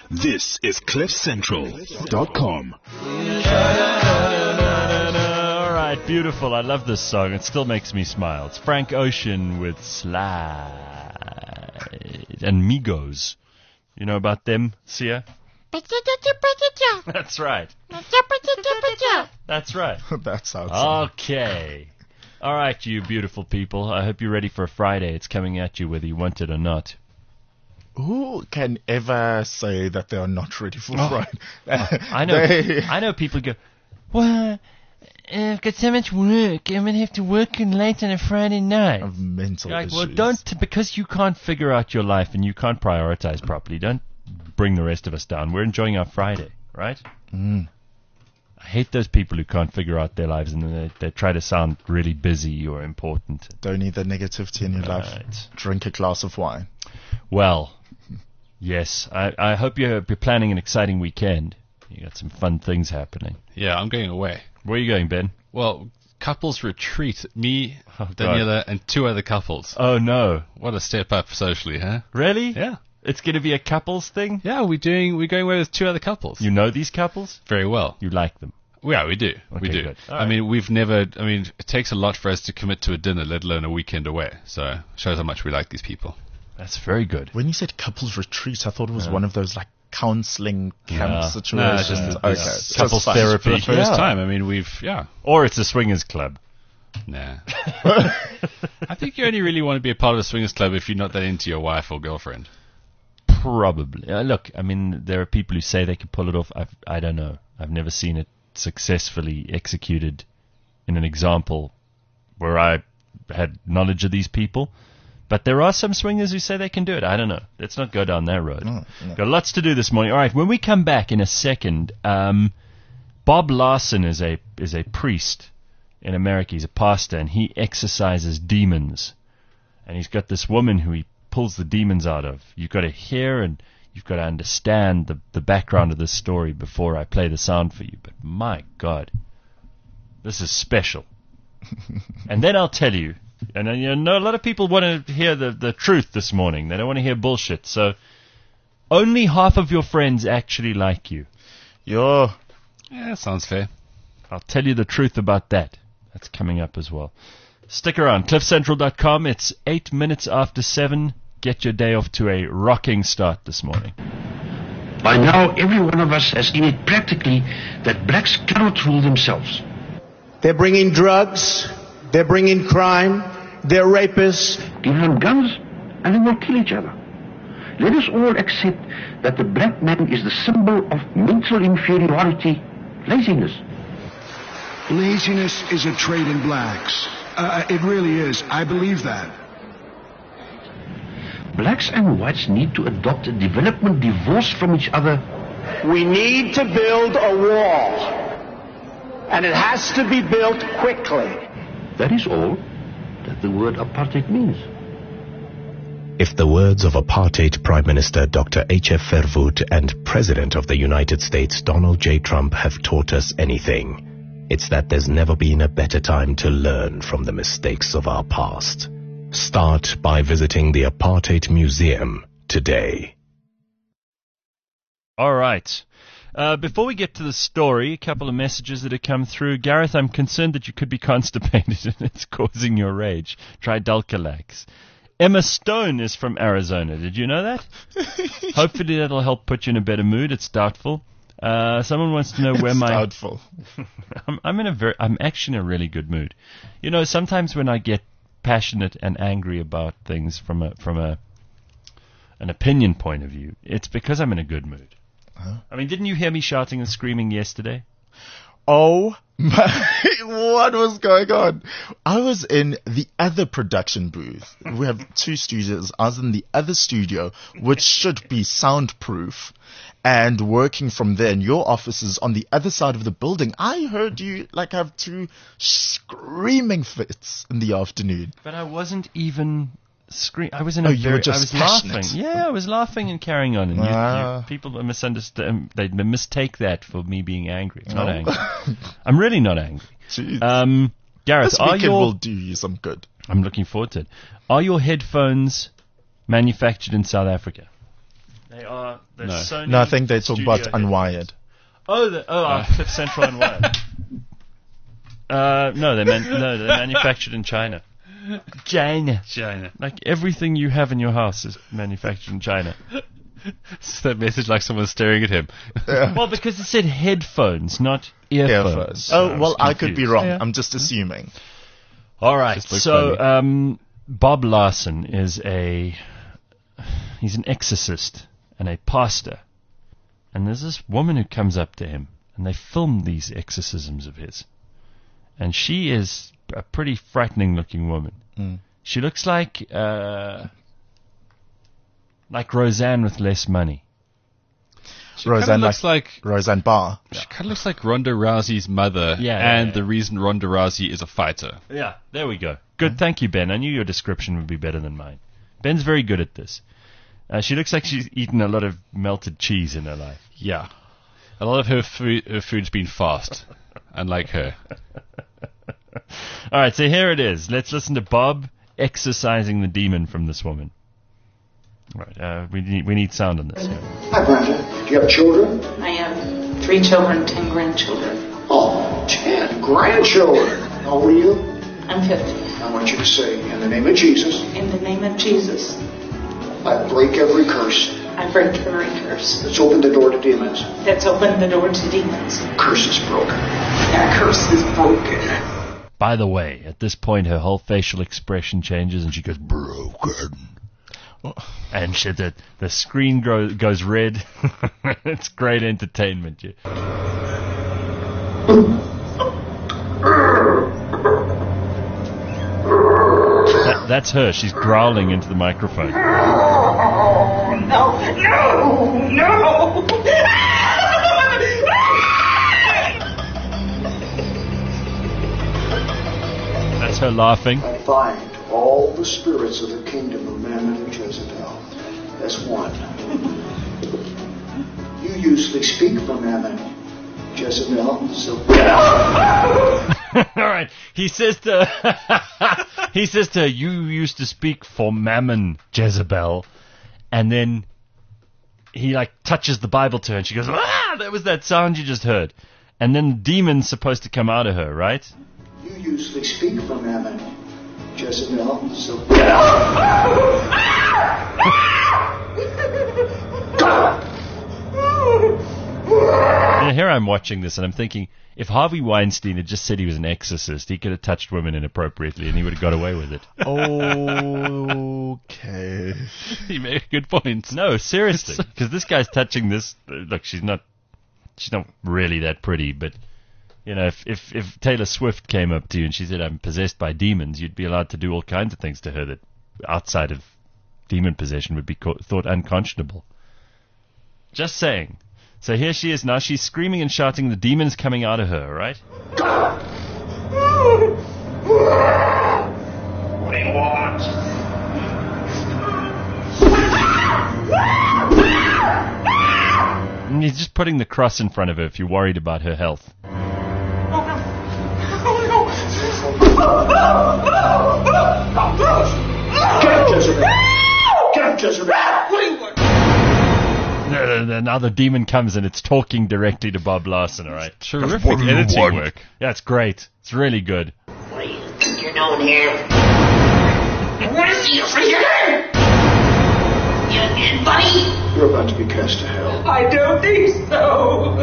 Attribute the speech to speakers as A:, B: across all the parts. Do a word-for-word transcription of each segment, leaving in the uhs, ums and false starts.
A: This is cliff central dot com.
B: All right, beautiful. I love this song. It still makes me smile. It's Frank Ocean with Slide and Migos. You know about them, Sia? That's right. That's right.
C: That sounds
B: okay. All right, you beautiful people. I hope you're ready for a Friday. It's coming at you whether you want it or not.
C: Who can ever say that they are not ready for
B: Oh.
C: Friday?
B: I know.
C: They-
B: I know people go, well, I've got so much work. I'm going to have to work in late on a Friday night.
C: Of mental
B: You're like,
C: issues.
B: well, don't, because you can't figure out your life and you can't prioritize properly, don't bring the rest of us down. We're enjoying our Friday, right?
C: Mm.
B: I hate those people who can't figure out their lives and they, they try to sound really busy or important.
C: Don't need the negativity in your life.
B: Right.
C: Drink a glass of wine.
B: Well, yes, I, I hope you're, you're planning an exciting weekend. You got some fun things happening.
D: Yeah, I'm going away.
B: Where are you going, Ben?
D: Well, couples retreat. Me,
B: Oh, God.
D: Daniela, and two other couples.
B: Oh, no.
D: What a step up socially, huh?
B: Really?
D: Yeah.
B: It's going to be a couples thing?
D: Yeah, we're doing. We're going away with two other couples.
B: You know these couples?
D: Very well.
B: You like them?
D: Yeah, we do. we
B: Okay,
D: do.
B: good. All
D: I
B: right.
D: mean, we've never. I mean, it takes a lot for us to commit to a dinner, let alone a weekend away. So it shows how much we like these people.
B: That's very good.
C: When you said couples retreat, I thought it was one of those like counseling camp
B: No.
C: situations.
D: No, it's just a-
C: okay.
D: yeah.
C: It's just
B: Couples
C: fun.
B: therapy.
D: For the first
C: Yeah.
D: time. I mean, we've. Yeah.
B: Or it's a swingers club.
D: Nah. I think you only really want to be a part of a swingers club if you're not that into your wife or girlfriend.
B: Probably. Uh, look, I mean, there are people who say they can pull it off. I've, I don't know. I've never seen it successfully executed in an example where I had knowledge of these people. But there are some swingers who say they can do it. I don't know. Let's not go down that road.
C: No, no.
B: Got lots to do this morning. All right, when we come back in a second, um, Bob Larson is a is a priest in America. He's a pastor, and he exorcises demons. And he's got this woman who he pulls the demons out of. You've got to hear and you've got to understand the, the background of this story before I play the sound for you. But my God, this is special. And then I'll tell you, and uh, you know, a lot of people want to hear the, the truth this morning. They don't want to hear bullshit. So only half of your friends actually like you.
C: Yo,
D: Yeah, sounds fair.
B: I'll tell you the truth about that. That's coming up as well. Stick around. cliff central dot com. It's eight minutes after seven. Get your day off to a rocking start this morning.
E: By now, every one of us has seen it practically that blacks cannot rule themselves.
F: They're bringing drugs. They're bringing crime. They're rapists.
E: Give them guns, and they will kill each other. Let us all accept that the black man is the symbol of mental inferiority, laziness.
G: Laziness is a trait in blacks. Uh, it really is. I believe that.
E: Blacks and whites need to adopt a development divorced from each other.
F: We need to build a wall. And it has to be built quickly.
E: That is all that the word apartheid means.
H: If the words of apartheid Prime Minister Doctor H F Verwoerd and President of the United States Donald J. Trump have taught us anything, it's that there's never been a better time to learn from the mistakes of our past. Start by visiting the Apartheid Museum today.
B: All right. Uh, before we get to the story, a couple of messages that have come through. Gareth, I'm concerned that you could be constipated and it's causing your rage. Try Dulcolax. Emma Stone is from Arizona. Did you know that? Hopefully that'll help put you in a better mood. It's doubtful. Uh, someone wants to know where
C: it's
B: my...
C: doubtful.
B: I'm, I'm in a very... I'm actually in a really good mood. You know, sometimes when I get passionate and angry about things from a from a an opinion point of view, it's because I'm in a good mood.
C: Huh?
B: I mean, didn't you hear me shouting and screaming yesterday?
C: Oh my, what was going on? I was in the other production booth. We have two studios. I was in the other studio, which should be soundproof, and working from there. And your office is on the other side of the building. I heard you like have two screaming fits in the afternoon.
B: But I wasn't even scream. I was in a
C: Oh, you
B: very.
C: were just
B: I was
C: passionate.
B: laughing. Yeah, I was laughing and carrying on. And you,
C: Ah.
B: you, people misunderstand. They mistake that for me being angry. It's not
C: Oh.
B: angry. I'm really not angry.
C: Jeez.
B: Um, Gareth,
C: this
B: are
C: weekend
B: your?
C: will do you some good.
B: I'm looking forward to it. Are your headphones manufactured in South Africa? They are. They're
D: No.
B: Sony
C: No, I think they talk
B: studio
C: about
B: headphones.
C: Unwired.
B: Oh, the, oh, uh, Cliff Central Unwired. uh, no, they're man- no, they're manufactured in China. China.
D: China.
B: Like everything you have in your house is manufactured in China.
D: Is that message like someone's staring at him?
B: Well, because it said headphones, not earphones.
C: Earphones.
B: So
C: Oh,
B: was
C: well, I could be
B: confused.
C: wrong.
B: Yeah.
C: I'm just assuming.
B: All right.
D: Just look
B: So,
D: funny.
B: um, Bob Larson is a he's an exorcist and a pastor, and there's this woman who comes up to him, and they film these exorcisms of his, and she is a pretty frightening-looking woman.
C: Mm.
B: She looks like uh, like Roseanne with less money.
D: She
C: Roseanne
D: kind of looks like,
C: Roseanne Barr.
D: she kind of looks like Ronda Rousey's mother,
B: Yeah, yeah,
D: and
B: yeah.
D: the reason Ronda Rousey is a fighter.
B: Yeah, there we go. Good, thank you, Ben. I knew your description would be better than mine. Ben's very good at this. Uh, she looks like she's eaten a lot of melted cheese in her life.
D: Yeah, a lot of her food, her food's been fast, unlike her.
B: All right, so here it is. Let's listen to Bob exorcising the demon from this woman. All right, uh, we need we need sound on this.
I: Hi, Brenda. Do you have children?
J: I have three children, ten grandchildren.
I: Oh, ten grandchildren. How old are you?
J: I'm fifty.
I: I want you to say, in the name of Jesus,
J: In the name of Jesus,
I: I break every curse
J: I break every curse
I: that's opened the door to demons.
J: that's opened the door to demons.
I: Curse is broken.
J: That curse is broken.
B: By the way, at this point, her whole facial expression changes, and she goes broken. And she, the the screen grow, goes red. It's great entertainment. Yeah. That, that's her. She's growling into the microphone.
J: No, no, no.
B: That's her laughing.
I: I bind all the spirits of the kingdom of Mammon and Jezebel as one. You usually speak for Mammon, Jezebel, so
B: All right. He says to he says to her, you used to speak for Mammon, Jezebel, and then he like touches the Bible to her, and she goes, ah, that was that sound you just heard, and then the demon's supposed to come out of her, right?
I: you usually speak for Mammon, Jezebel, so
B: And here I'm watching this, and I'm thinking, if Harvey Weinstein had just said he was an exorcist, he could have touched women inappropriately, and he would have got away with it.
C: Okay.
D: You made a good point.
B: No, seriously, because this guy's touching this. Look, she's not, she's not really that pretty, but you know, if, if if Taylor Swift came up to you and she said, "I'm possessed by demons," you'd be allowed to do all kinds of things to her that, outside of demon possession, would be co- thought unconscionable. Just saying. So here she is now. She's screaming and shouting. The demon's coming out of her. Right?
F: What do you want?
B: And he's just putting the cross in front of her if you're worried about her health.
I: Get him, Jezebel! Get him, Jezebel! What do you want?
B: No, no, no, now the demon comes and it's talking directly to Bob Larson. All right.
D: Terrific editing work.
B: Yeah, it's great. It's really good.
F: What do you think you're doing here? What is he for you? You dead, buddy?
I: You're about to be cast to hell.
J: I don't think so.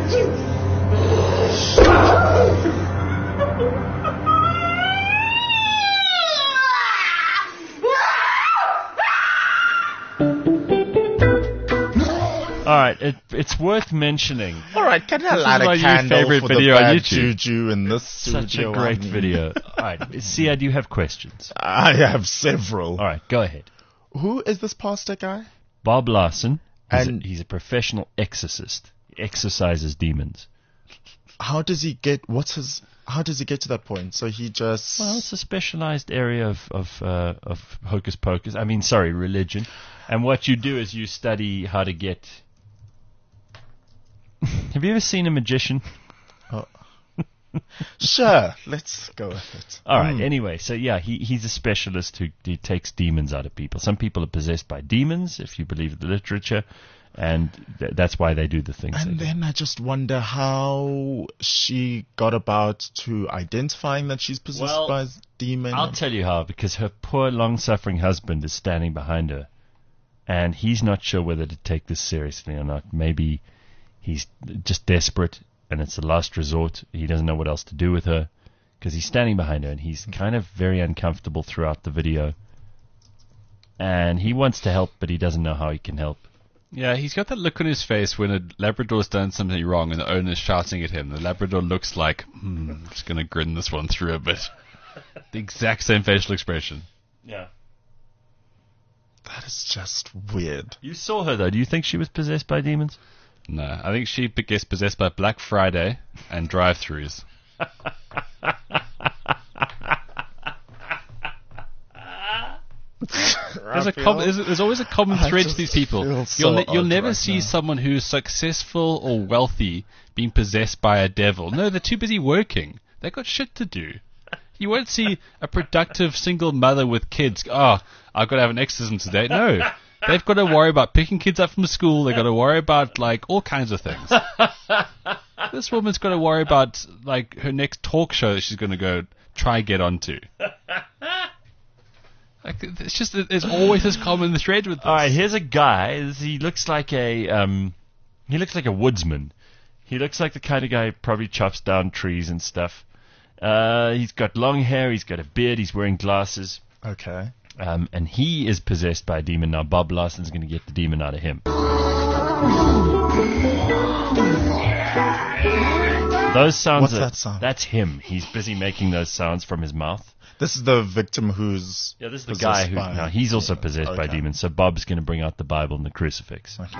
B: All right, it, it's worth mentioning.
C: All right, can I
D: This
C: light
D: is my
C: a
D: new
C: candle
D: favorite
C: for
D: video
C: the
D: on
C: bad
D: YouTube.
C: juju in this studio?
B: Such a great
C: I mean,
B: video. All right, Sia, do you have questions?
C: I have several.
B: All right, go ahead.
C: Who is this pastor guy?
B: Bob Larson, he's,
C: And-
B: a, he's a professional exorcist. He exorcises demons.
C: How does he get? What's his? How does he get to that point? So he just.
B: Well, it's a specialized area of of uh, of hocus pocus. I mean, sorry, religion. And what you do is you study how to get. Have you ever seen a magician?
C: Oh. Sure, let's go with it.
B: All right.
C: Mm.
B: Anyway, so yeah, he he's a specialist who he takes demons out of people. Some people are possessed by demons, if you believe the literature, and th- that's why they do the things.
C: And
B: they
C: then I just wonder how she got about to identifying that she's possessed
B: Well,
C: by a demon.
B: do. I'll tell you how, because her poor, long-suffering husband is standing behind her, and he's not sure whether to take this seriously or not. Maybe he's just desperate, and it's the last resort. He doesn't know what else to do with her, because he's standing behind her, and he's kind of very uncomfortable throughout the video. And he wants to help, but he doesn't know how he can help.
D: Yeah, he's got that look on his face when a Labrador's done something wrong and the owner's shouting at him. The Labrador looks like, hmm, I'm just going to grin this one through a bit. The exact same facial expression.
B: Yeah.
C: That is just weird.
B: You saw her, though. Do you think she was possessed by demons?
D: No, I think she gets possessed by Black Friday and drive-thrus. There's, a com- there's, there's always a common
C: I
D: thread to
C: just
D: these people.
C: feel so
D: You'll, ne- you'll
C: odd
D: never
C: right
D: see
C: now.
D: someone who's successful or wealthy being possessed by a devil. No, they're too busy working. They've got shit to do. You won't see a productive single mother with kids. Oh, I've got to have an exorcism today. No. They've got to worry about picking kids up from school. They've got to worry about, like, all kinds of things. This woman's got to worry about, like, her next talk show that she's going to go try get onto. Like, it's just, there's always this common thread with this.
B: All right, here's a guy. He looks like a um, he looks like a woodsman. He looks like the kind of guy who probably chops down trees and stuff. Uh, he's got long hair. He's got a beard. He's wearing glasses.
C: Okay.
B: Um, and he is possessed by a demon. Now, Bob Larson's going to get the demon out of him. Those sounds
C: What's
B: are,
C: that sound?
B: That's him. He's busy making those sounds from his mouth.
C: This is the victim who's
B: Yeah, this is the guy
C: possessed
B: who...
C: by-
B: No, he's also possessed by
C: Okay.
B: demons. So Bob's going to bring out the Bible and the crucifix.
C: Okay.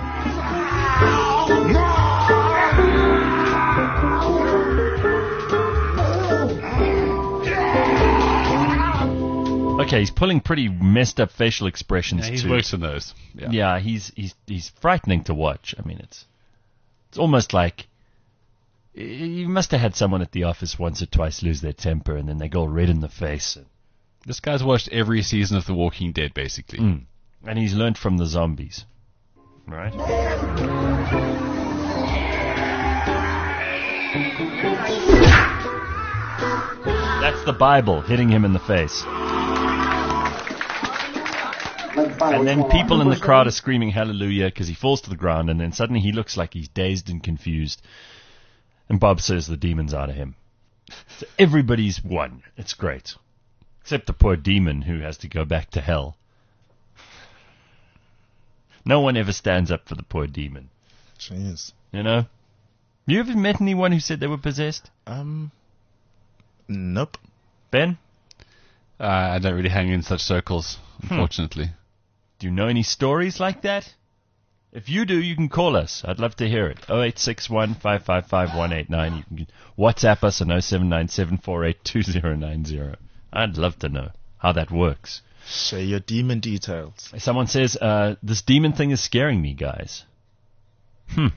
B: Okay, he's pulling pretty messed up facial expressions
D: Yeah, he's
B: too.
D: worked on those. Yeah.
B: Yeah, he's he's he's frightening to watch. I mean, it's it's almost like y- you must have had someone at the office once or twice lose their temper, and then they go all red in the face. And,
D: This guy's watched every season of The Walking Dead, basically.
B: mm, and he's learned from the zombies, right? That's the Bible hitting him in the face. And then people in the crowd are screaming hallelujah because he falls to the ground, and then suddenly he looks like he's dazed and confused. And Bob says the demon's out of him. So everybody's won. It's great. Except the poor demon who has to go back to hell. No one ever stands up for the poor demon.
C: Jeez.
B: You know? You ever met anyone who said they were possessed?
C: Um. Nope.
B: Ben?
D: Uh, I don't really hang in such circles, unfortunately.
B: Do you know any stories like that? If you do, you can call us. I'd love to hear it. oh eight six one, five five five, one eight nine. You can WhatsApp us on oh seven nine seven four eight two oh nine oh. I'd love to know how that works.
C: Share your demon details.
B: Someone says, uh, this demon thing is scaring me, guys. Hmm.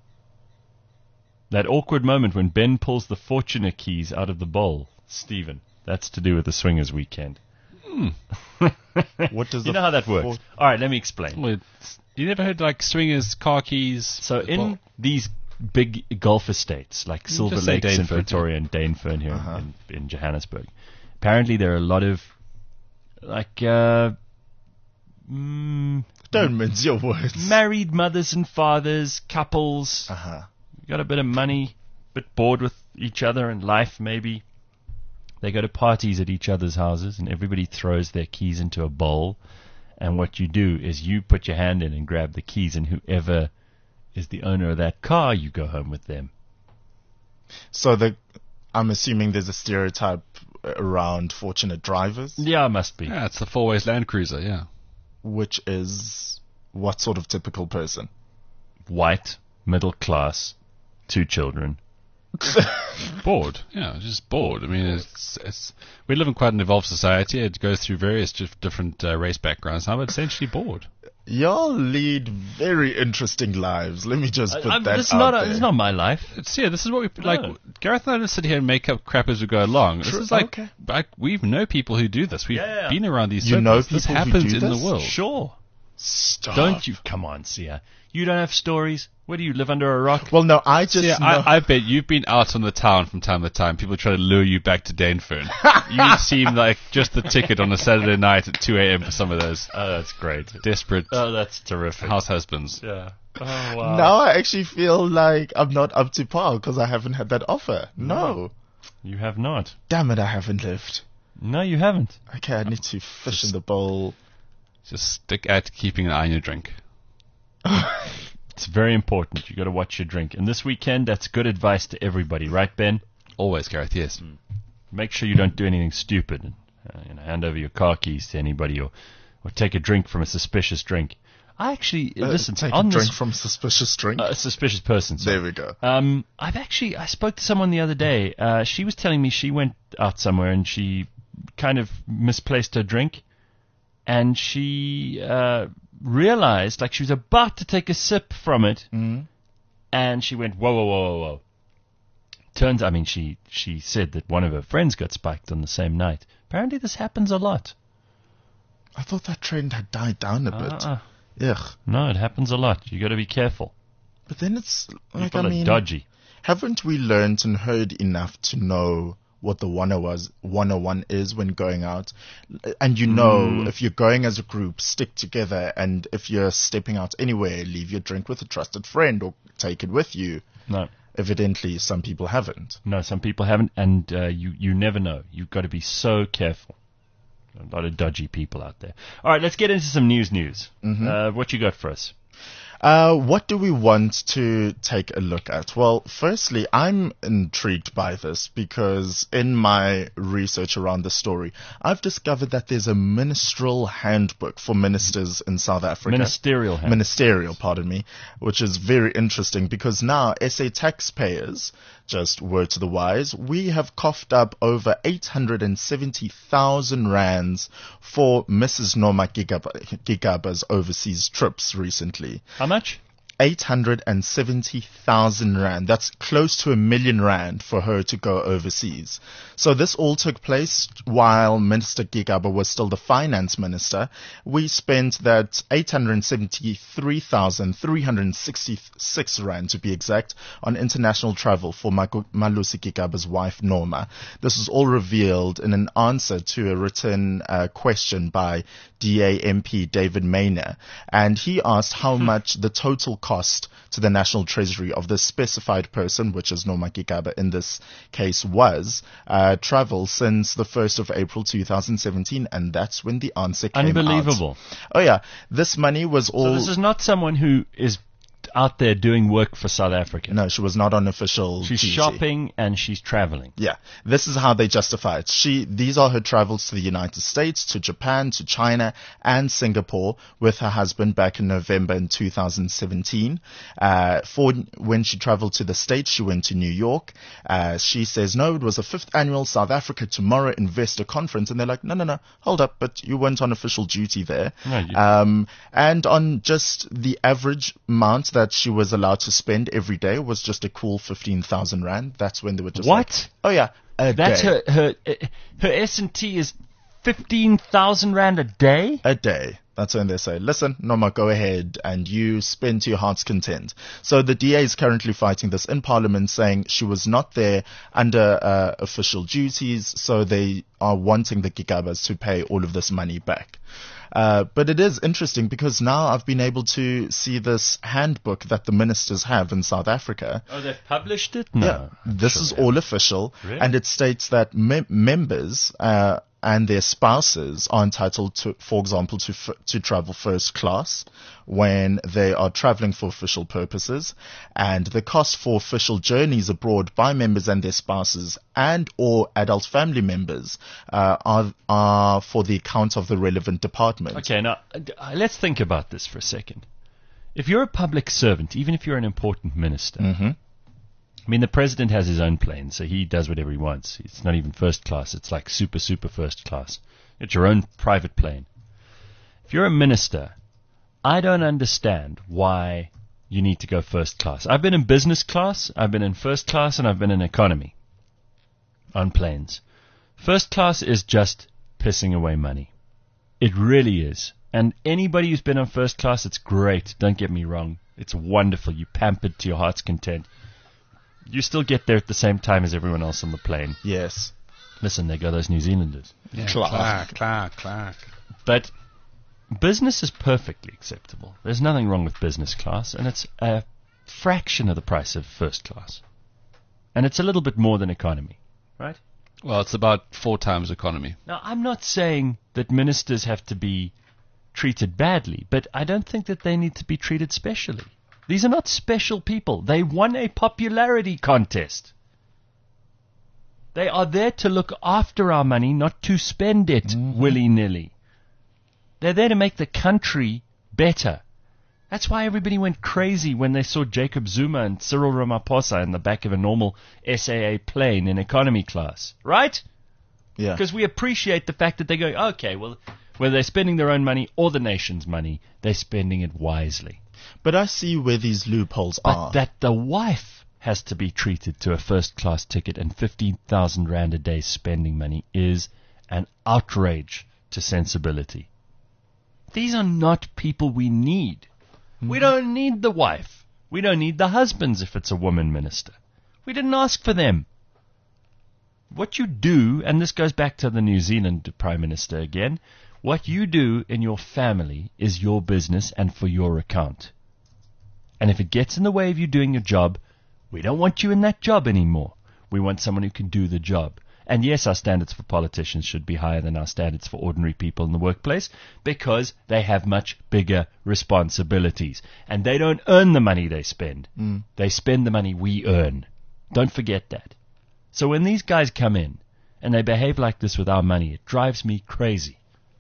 B: That awkward moment when Ben pulls the Fortuna keys out of the bowl. Stephen, that's to do with the Swingers weekend.
D: Hmm.
C: What does
B: You
C: the
B: know how that works.
C: Fort-
B: All right, let me explain.
D: Well, it's- you never heard, like, swingers, car keys?
B: So in
D: Well,
B: these big golf estates like
D: You
B: Silver
D: just say
B: Lakes in
D: Dainfern,
B: Pretoria and Dainfern here
C: Uh-huh.
B: in, in Johannesburg, apparently there are a lot of like uh, mm,
C: Don't mince your words.
B: married mothers and fathers, couples,
C: Uh-huh.
B: got a bit of money, bit bored with each other and life maybe. They go to parties at each other's houses and everybody throws their keys into a bowl. And what you do is you put your hand in and grab the keys, and whoever is the owner of that car, you go home with them.
C: So the, I'm assuming there's a stereotype around fortunate drivers,
B: Yeah, must be.
D: Yeah, it's the four-ways Land Cruiser, yeah.
C: which is what sort of typical person?
B: White, middle class, two children.
D: Bored. Yeah, just bored. I mean, it's, it's we live in quite an evolved society. It goes through various dif- different uh, race backgrounds now, but essentially bored.
C: Y'all lead very interesting lives. Let me just put
B: I, I'm,
C: that
B: this is
C: out
B: not
C: there.
B: a, this is not my life.
D: It's, yeah, this is what we
B: No.
D: like. Gareth and I just sit here and make up crap as we go along.
C: True,
D: This is like,
C: okay.
D: like we know people who do this. We've
B: Yeah, yeah.
D: been around these
C: You
D: circles.
C: know
D: this
C: people who
D: happens
C: do
D: in
C: this?
D: the world.
B: Sure.
C: Stop.
B: Don't you? Come on, Sia. You don't have stories? Where do you live, under a rock?
C: Well, no, I just
D: Yeah,
C: know.
D: I, I bet you've been out on the town from time to time. People try to lure you back to Danefern. You seem like just the ticket on a Saturday night at two a.m. for some of those
B: Oh, that's great.
D: desperate
B: Oh, that's terrific.
D: house husbands.
B: Yeah. Oh, wow.
C: Now I actually feel like I'm not up to par because I haven't had that offer. No.
B: You have not.
C: Damn it, I haven't lived.
B: No, you haven't.
C: Okay, I need to fish in the bowl.
D: Just stick at keeping an eye on your drink.
B: It's very important. You got to watch your drink. And this weekend, that's good advice to everybody, right, Ben?
D: Always, Gareth, yes.
B: Make sure you don't do anything stupid. And, uh, you know, hand over your car keys to anybody, or, or take a drink from a suspicious drink. I actually
C: Uh,
B: listen.
C: take
B: on
C: a drink
B: this,
C: from suspicious drink.
B: uh, a suspicious person. sorry.
C: there we go.
B: Um, I've actually I spoke to someone the other day. Uh, she was telling me she went out somewhere and she kind of misplaced her drink, and she uh, realized, like, she was about to take a sip from it,
C: Mhm.
B: and she went, whoa, whoa, whoa, whoa, whoa. Turns, I mean, she she said that one of her friends got spiked on the same night. Apparently, this happens a lot.
C: I thought that trend had died down a bit.
B: Uh-uh.
C: Ugh.
B: No, it happens a lot. You got to be careful.
C: But then it's like,
B: People
C: I mean,
B: are dodgy.
C: haven't we learned and heard enough to know what the one oh was one oh one is when going out? And you know,
B: Mm.
C: if you're going as a group, stick together, and if you're stepping out anywhere, leave your drink with a trusted friend or take it with you.
B: No.
C: Evidently, some people haven't.
B: No, some people haven't, and uh, you you never know. You've got to be so careful. A lot of dodgy people out there. All right, let's get into some news. News.
C: Mhm.
B: Uh, what you got for us?
C: Uh, what do we want to take a look at? Well, firstly, I'm intrigued by this because in my research around the story, I've discovered that there's a ministerial handbook for ministers in South Africa.
B: Ministerial handbook.
C: Ministerial, pardon me, which is very interesting because now S A taxpayers, just word to the wise, we have coughed up over eight hundred seventy thousand rands for Missus Norma Gigaba, Gigaba's overseas trips recently.
B: How much?
C: eight hundred seventy thousand rand. That's close to a million rand for her to go overseas. So this all took place while Minister Gigaba was still the finance minister. We spent that eight hundred seventy-three thousand three hundred sixty-six rand, to be exact, on international travel for Magu- Malusi Gigaba's wife, Norma. This was all revealed in an answer to a written uh, question by D A M P David Mayner. And he asked how much the total cost to the National Treasury of the specified person, which is Norma Gigaba in this case, was uh, travel since the first of April two thousand seventeen, and that's when the answer came
B: Unbelievable.
C: out. Oh yeah, this money was all...
B: So this is not someone who is out there doing work for South Africa.
C: No, she was not on official
B: She's
C: duty.
B: shopping and she's traveling.
C: Yeah, this is how they justify it. She, these are her travels to the United States, to Japan, to China, and Singapore with her husband back in November in two thousand seventeen. Uh, for when she traveled to the States, she went to New York. Uh, she says, no, it was a fifth annual South Africa Tomorrow Investor Conference. And they're like, no, no, no, hold up, but you weren't on official duty there.
B: No, you-
C: Um, and on just the average amount that she was allowed to spend every day was just a cool fifteen thousand rand. That's when they were just
B: What?
C: like, oh yeah, a
B: That's
C: day.
B: her her uh, her S and T is fifteen thousand rand a day.
C: A day. That's when they say, listen, Norma, go ahead and you spend to your heart's content. So the D A is currently fighting this in Parliament, saying she was not there under uh, official duties, so they are wanting the Gigabas to pay all of this money back. Uh, but it is interesting because now I've been able to see this handbook that the ministers have in South Africa.
B: Oh, they've published it? No.
C: Yeah, this
B: Sure
C: is
B: they
C: all official,
B: Really?
C: and it states that mem- members uh, and their spouses are entitled to, for example, to f- to travel first class when they are traveling for official purposes, and the cost for official journeys abroad by members and their spouses and or adult family members uh, are are for the account of the relevant department.
B: Okay, now uh, let's think about this for a second. If you're a public servant, even if you're an important minister,
C: Mm-hmm.
B: I mean, the president has his own plane, so he does whatever he wants. It's not even first class. It's like super, super first class. It's your own private plane. If you're a minister, I don't understand why you need to go first class. I've been in business class, I've been in first class, and I've been in economy on planes. First class is just pissing away money. It really is. And anybody who's been on first class, it's great. Don't get me wrong. It's wonderful. You pampered to your heart's content. You still get there at the same time as everyone else on the plane.
C: Yes.
B: Listen, they go those New Zealanders.
D: Yeah,
C: Clark.
D: Clark, Clark, Clark.
B: But business is perfectly acceptable. There's nothing wrong with business class, and it's a fraction of the price of first class. And it's a little bit more than economy, right?
D: Well, it's about four times economy.
B: Now, I'm not saying that ministers have to be treated badly, but I don't think that they need to be treated specially. These are not special people. They won a popularity contest. They are there to look after our money, not to spend it mm-hmm. willy-nilly. They're there to make the country better. That's why everybody went crazy when they saw Jacob Zuma and Cyril Ramaphosa in the back of a normal S A A plane in economy class. Right?
C: Yeah.
B: Because we appreciate the fact that they're going, okay, well, whether they're spending their own money or the nation's money, they're spending it wisely.
C: But I see where these loopholes
B: but
C: are.
B: But that the wife has to be treated to a first-class ticket and fifteen thousand rand a day spending money is an outrage to sensibility. These are not people we need. Mm-hmm. We don't need the wife. We don't need the husbands if it's a woman minister. We didn't ask for them. What you do, and this goes back to the New Zealand Prime Minister again, what you do in your family is your business and for your account. And if it gets in the way of you doing your job, we don't want you in that job anymore. We want someone who can do the job. And yes, our standards for politicians should be higher than our standards for ordinary people in the workplace because they have much bigger responsibilities. And they don't earn the money they spend.
C: Mm.
B: They spend the money we earn. Don't forget that. So when these guys come in and they behave like this with our money, it drives me crazy.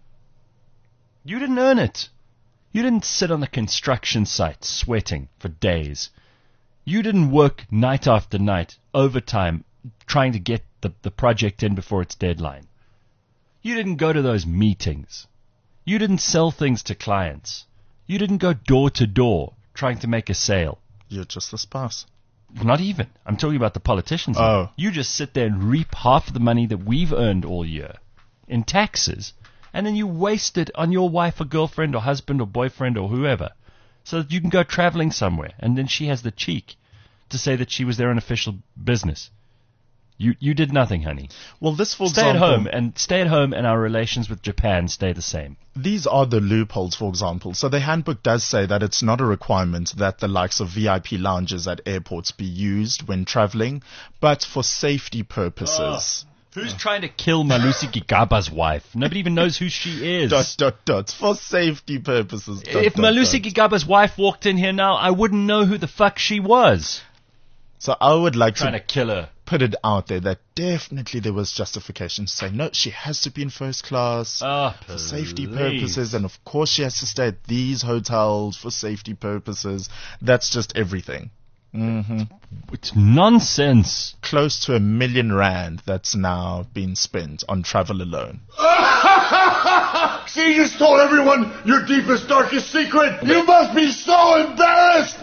B: You didn't earn it. You didn't sit on the construction site sweating for days. You didn't work night after night, overtime, trying to get the, the project in before its deadline. You didn't go to those meetings. You didn't sell things to clients. You didn't go door to door trying to make a sale.
C: You're just a spouse.
B: Not even. I'm talking about the politicians.
C: Oh.
B: Now. You just sit there and reap half of the money that we've earned all year in taxes, and then you waste it on your wife or girlfriend or husband or boyfriend or whoever so that you can go traveling somewhere, and then she has the cheek to say that she was there on official business. You you did nothing, honey.
C: Well, this, for
B: stay
C: example...
B: at home, and stay at home, and our relations with Japan stay the same.
C: These are the loopholes, for example. So the handbook does say that it's not a requirement that the likes of V I P lounges at airports be used when traveling, but for safety purposes...
B: Oh. Who's trying to kill Malusi Gigaba's wife? Nobody even knows who she is.
C: Dot, dot, dot. For safety purposes. Dot,
B: if
C: dot,
B: Malusi
C: dot.
B: Gigaba's wife walked in here now, I wouldn't know who the fuck she was.
C: So I would like
B: trying
C: to,
B: to kill her.
C: Put it out there that definitely there was justification to say, no, she has to be in first class
B: oh,
C: for safety purposes. And of course she has to stay at these hotels for safety purposes. That's just everything. Mm-hmm.
B: It's nonsense.
C: Close to a million rand that's now been spent on travel alone.
K: See, you just told everyone your deepest, darkest secret. You must be so embarrassed.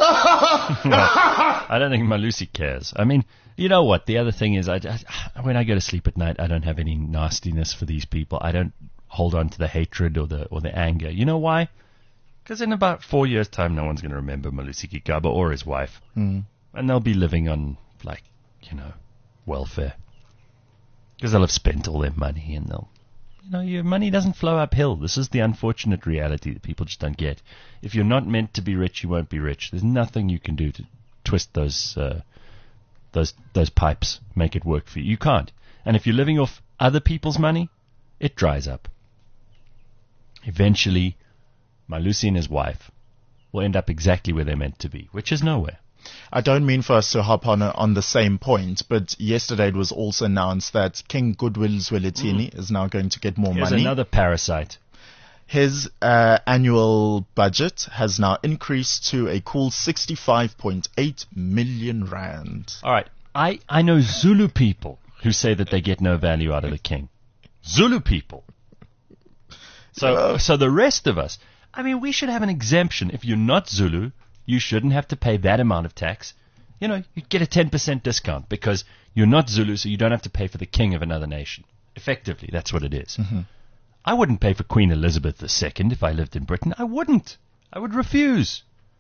B: I don't think Malusi cares. I mean, you know what? The other thing is, I, I, when I go to sleep at night, I don't have any nastiness for these people. I don't hold on to the hatred or the or the anger. You know why? Because in about four years' time, no one's going to remember Malusi Gigaba or his wife.
C: Mm.
B: And they'll be living on, like, you know, welfare. Because they'll have spent all their money and they'll, you know, your money doesn't flow uphill. This is the unfortunate reality that people just don't get. If you're not meant to be rich, you won't be rich. There's nothing you can do to twist those, uh, those, those pipes, make it work for you. You can't. And if you're living off other people's money, it dries up. Eventually, Malusi and his wife will end up exactly where they're meant to be, which is nowhere.
C: I don't mean for us to hop on a, on the same point, but yesterday it was also announced that King Goodwill Zwelithini mm. is now going to get more
B: Here's
C: money.
B: another parasite.
C: His uh, annual budget has now increased to a cool sixty-five point eight million rand.
B: All right. I, I know Zulu people who say that they get no value out of the king. Zulu people. So, uh, so the rest of us... I mean, we should have an exemption. If you're not Zulu, you shouldn't have to pay that amount of tax. You know, you get a ten percent discount because you're not Zulu, so you don't have to pay for the king of another nation. Effectively, that's what it is.
C: Mm-hmm.
B: I wouldn't pay for Queen Elizabeth the Second if I lived in Britain. I wouldn't. I would refuse.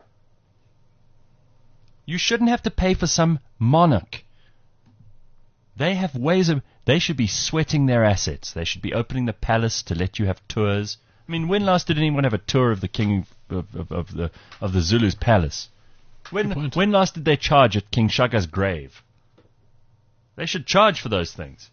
B: You shouldn't have to pay for some monarch. They have ways of... They should be sweating their assets. They should be opening the palace to let you have tours. I mean, when last did anyone have a tour of the king of, of, of the of the Zulu's palace? When when last did they charge at King Shaka's grave? They should charge for those things.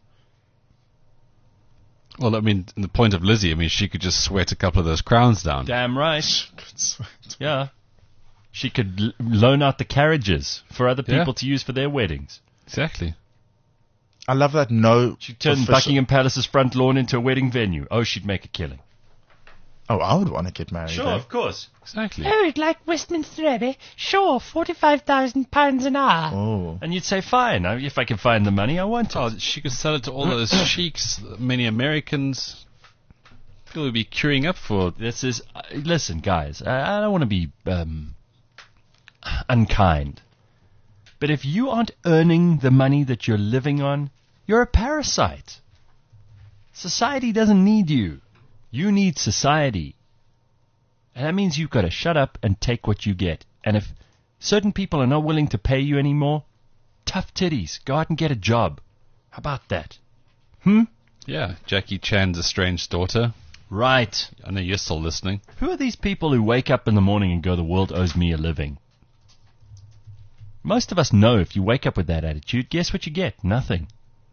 D: Well, I mean, in the point of Lizzie, I mean, she could just sweat a couple of those crowns down.
B: Damn right. Yeah. She could l- loan out the carriages for other people
D: Yeah.
B: to use for their weddings.
D: Exactly.
C: I love that no...
B: She'd turn
C: official-
B: Buckingham Palace's front lawn into a wedding venue. Oh, she'd make a killing.
C: Oh, I would want to get married.
B: Sure,
C: eh?
B: of course.
D: Exactly.
L: Oh, like Westminster Abbey? Sure, forty-five thousand pounds an hour.
C: Oh.
B: And you'd say, fine, I- if I can find the money, I want it.
D: Oh, she could sell it to all those sheiks, many Americans. People would be queuing up for...
B: This is... Uh, listen, guys, I, I don't want to be um, unkind. But if you aren't earning the money that you're living on, you're a parasite. Society doesn't need you. You need society. And that means you've got to shut up and take what you get. And if certain people are not willing to pay you anymore, tough titties, go out and get a job. How about that? Hmm?
D: Yeah, Jackie Chan's estranged daughter.
B: Right.
D: I know you're still listening.
B: Who are these people who wake up in the morning and go, the world owes me a living? Most of us know if you wake up with that attitude, guess what you get? Nothing.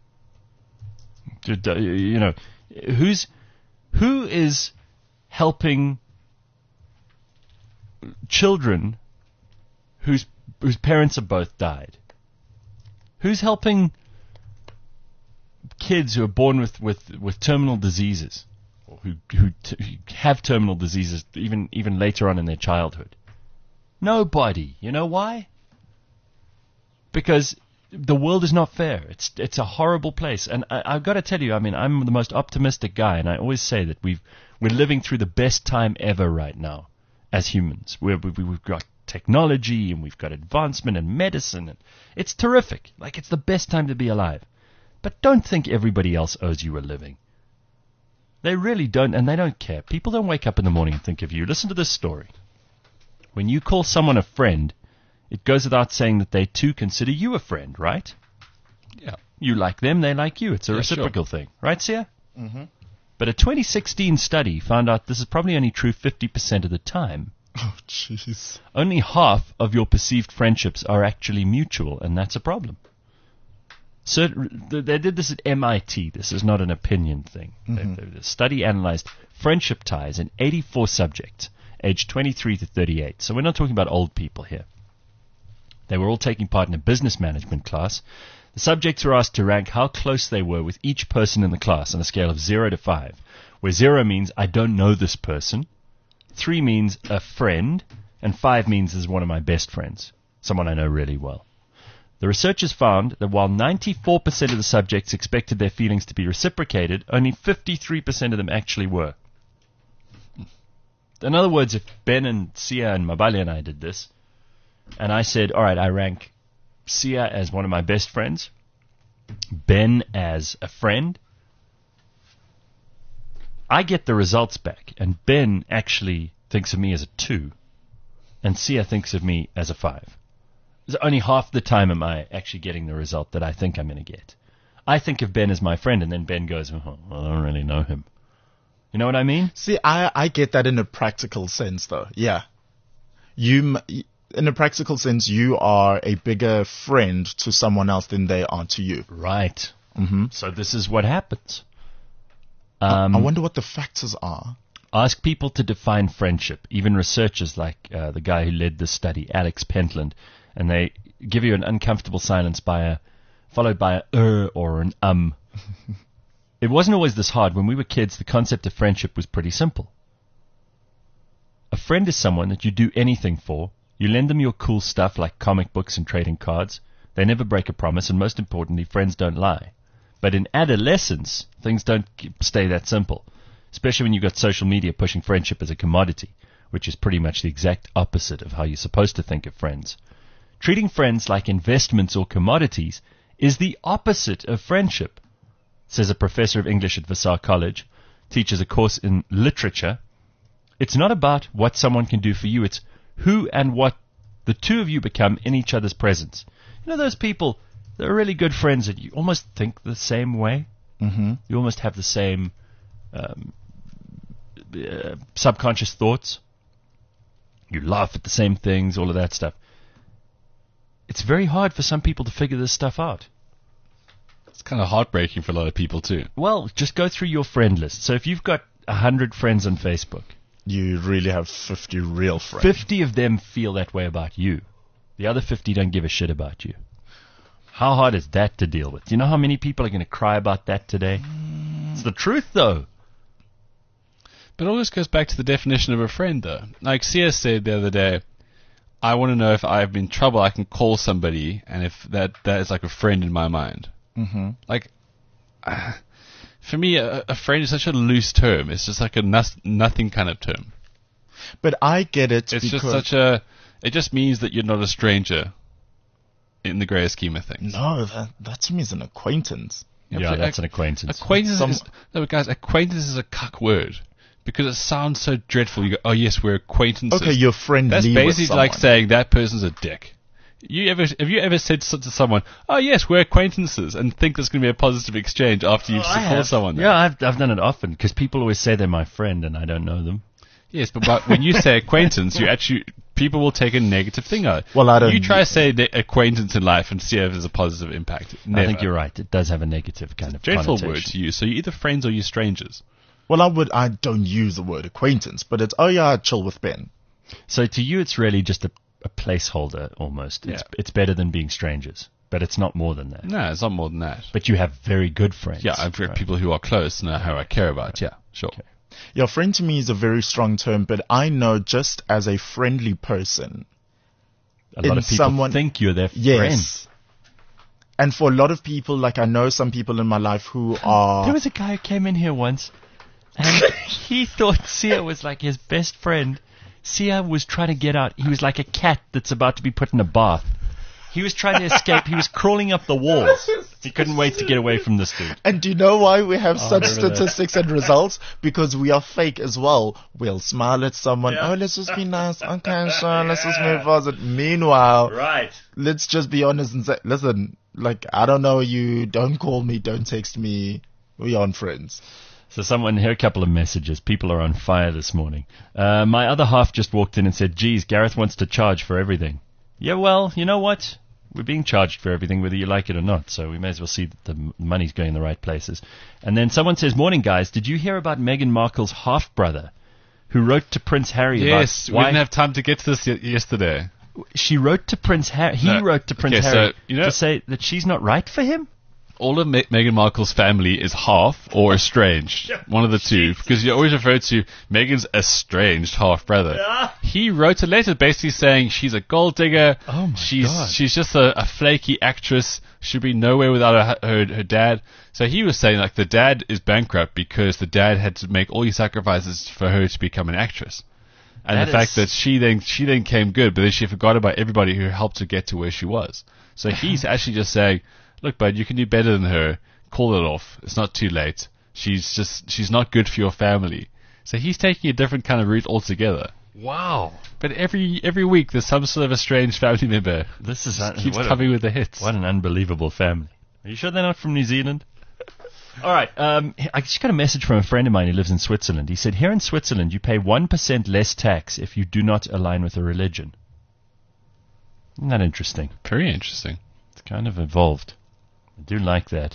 B: You know, who's... Who is helping children whose whose parents have both died? Who's helping kids who are born with, with, with terminal diseases, or who who, t- who have terminal diseases even even later on in their childhood? Nobody. You know why? Because the world is not fair. It's it's a horrible place, and I, I've got to tell you. I mean, I'm the most optimistic guy, and I always say that we've we're living through the best time ever right now as humans. We're, we, we've got technology, and we've got advancement in medicine, and it's terrific. Like, it's the best time to be alive. But don't think everybody else owes you a living. They really don't, and they don't care. People don't wake up in the morning and think of you. Listen to this story. When you call someone a friend, it goes without saying that they too consider you a friend, right?
D: Yeah.
B: You like them, they like you. It's a
D: Yeah,
B: reciprocal
D: sure.
B: thing. Right, Sia?
C: Mm-hmm.
B: But a twenty sixteen study found out this is probably only true fifty percent of the time.
C: Oh, jeez.
B: Only half of your perceived friendships are actually mutual, and that's a problem. So they did this at M I T. This is not an opinion thing.
C: Mhm.
B: They- they- The study analyzed friendship ties in eighty-four subjects, aged twenty-three to thirty-eight. So we're not talking about old people here. They were all taking part in a business management class. The subjects were asked to rank how close they were with each person in the class on a scale of zero to five, where zero means I don't know this person, three means a friend, and five means this is one of my best friends, someone I know really well. The researchers found that while ninety-four percent of the subjects expected their feelings to be reciprocated, only fifty-three percent of them actually were. In other words, if Ben and Sia and Mabali and I did this, and I said, all right, I rank Sia as one of my best friends, Ben as a friend, I get the results back, and Ben actually thinks of me as a two, and Sia thinks of me as a five. So only half the time am I actually getting the result that I think I'm going to get. I think of Ben as my friend, and then Ben goes, oh, well, I don't really know him. You know what I mean?
C: See, I, I get that in a practical sense, though. Yeah. You, m- in a practical sense, you are a bigger friend to someone else than they are to you.
B: Right.
C: Mm-hmm.
B: So this is what happens.
C: I,
B: Um,
C: I wonder what the factors are.
B: Ask people to define friendship, even researchers like uh, the guy who led this study, Alex Pentland, and they give you an uncomfortable silence by a, followed by a er or an um. It wasn't always this hard. When we were kids, the concept of friendship was pretty simple. A friend is someone that you do anything for. You lend them your cool stuff like comic books and trading cards. They never break a promise, and most importantly, friends don't lie. But in adolescence, things don't k- stay that simple, especially when you've got social media pushing friendship as a commodity. which is pretty much the exact opposite of how you're supposed to think of friends. Treating friends like investments or commodities is the opposite of friendship, says a professor of English at Vassar College, teaches a course in literature. It's not about what someone can do for you, it's who and what the two of you become in each other's presence. You know those people that are really good friends that you almost think the same way?
C: Mm-hmm.
B: You almost have the same um, uh, subconscious thoughts. You laugh at the same things, all of that stuff. It's very hard for some people to figure this stuff out.
D: It's kind of heartbreaking for a lot of people too.
B: Well, just go through your friend list. So if you've got one hundred friends on Facebook,
C: you really have fifty real friends.
B: fifty of them feel that way about you. The other fifty don't give a shit about you. How hard is that to deal with? Do you know how many people are going to cry about that today? Mm. It's the truth, though.
D: But it always goes back to the definition of a friend, though. Like Sia said the other day, I want to know if I'm in trouble, I can call somebody, and if that, that is like a friend in my mind.
C: Mm-hmm.
D: Like, uh, for me, a, a friend is such a loose term. It's just like a nos- nothing kind of term.
C: But I get it.
D: It's
C: because
D: just such a. It just means that you're not a stranger. In the greater scheme of things.
C: No, that, that to me is an acquaintance.
B: Yeah, yeah that's a, an acquaintance.
D: Acquaintance
C: Some,
D: is, no, guys, acquaintance is a cuck word. Because it sounds so dreadful. You go, oh yes, we're acquaintances.
C: Okay, you're friendly
D: That's
C: with
D: basically
C: someone.
D: like saying that person's a dick. You ever have you ever said to someone, "Oh yes, we're acquaintances," and think there's going to be a positive exchange after you've
B: oh,
D: called someone that?
B: Yeah, I've I've done it often because people always say they're my friend and I don't know them.
D: Yes, but, but when you say acquaintance, you actually people will take a negative thing out.
C: Well, I don't.
D: You try to say ne- acquaintance in life and see if there's a positive impact. Never.
B: I think you're right. It does have a negative kind
D: it's
B: of
D: a dreadful
B: connotation.
D: word to use. So you're either friends or you're strangers.
C: Well, I would. I don't use the word acquaintance, but it's oh yeah, I chill with Ben.
B: So to you, it's really just a, a placeholder almost. It's,
D: Yeah.
B: it's better than being strangers, but it's not more than that.
D: No, it's not more than that.
B: But you have very good friends.
D: Yeah, I've got
B: right?
D: people who are close and know how I care about. Yeah, sure.
B: Okay.
C: Yeah, friend to me is a very strong term, but I know just as a friendly person.
B: A lot of people
C: someone,
B: think you're their
C: yes.
B: friend.
C: And for a lot of people, like I know some people in my life who are...
B: There was a guy who came in here once, and he thought Sia was like his best friend. Sia was trying to get out. He was like a cat that's about to be put in a bath. He was trying to escape. He was crawling up the walls. He couldn't wait to get away from this dude.
C: And do you know why we have
B: Oh,
C: such
B: I remember
C: statistics and results? Because we are fake as well. We'll smile at someone.
B: Yeah.
C: Oh, let's just be nice. Okay, sure. Let's just move forward. Meanwhile,
B: Right.
C: let's just be honest and say, listen, like, I don't know you. Don't call me. Don't text me. We aren't friends.
B: So someone, here are a couple of messages. People are on fire this morning. Uh, my other half just walked in and said, geez, Gareth wants to charge for everything. Yeah, well, you know what? We're being charged for everything, whether you like it or not, so we may as well see that the m- money's going in the right places. And then someone says, morning, guys. Did you hear about Meghan Markle's half-brother who wrote to Prince Harry
D: Yes,
B: about
D: we
B: why...
D: didn't have time to get to this y- yesterday.
B: She wrote to Prince Harry... He
D: No.
B: wrote to Prince
D: Okay,
B: Harry
D: so, you know-
B: to say that she's not right for him?
D: All of Me- Meghan Markle's family is half or estranged. One of the two. Because you always refer to Meghan's estranged half-brother.
B: Yeah.
D: He wrote a letter basically saying she's a gold digger.
B: Oh my
D: she's,
B: God.
D: She's just a, a flaky actress. She'll be nowhere without her, her, her dad. So he was saying, like, the dad is bankrupt because the dad had to make all these sacrifices for her to become an actress. And
B: That
D: the fact
B: is-
D: that she then she then came good, but then she forgot about everybody who helped her get to where she was. So he's actually just saying, look, bud, you can do better than her. Call it off. It's not too late. She's just, she's not good for your family. So he's taking a different kind of route altogether.
B: Wow.
D: But every every week there's some sort of estranged family member.
B: This is...
D: Just
B: un-
D: keeps
B: what a-
D: coming with the hits.
B: What an unbelievable family. Are you sure they're not from New Zealand? All right. Um, I just got a message from a friend of mine who lives in Switzerland. He said, here in Switzerland, you pay one percent less tax if you do not align with a religion. Isn't that interesting?
D: Very interesting.
B: It's kind of evolved. I do like that.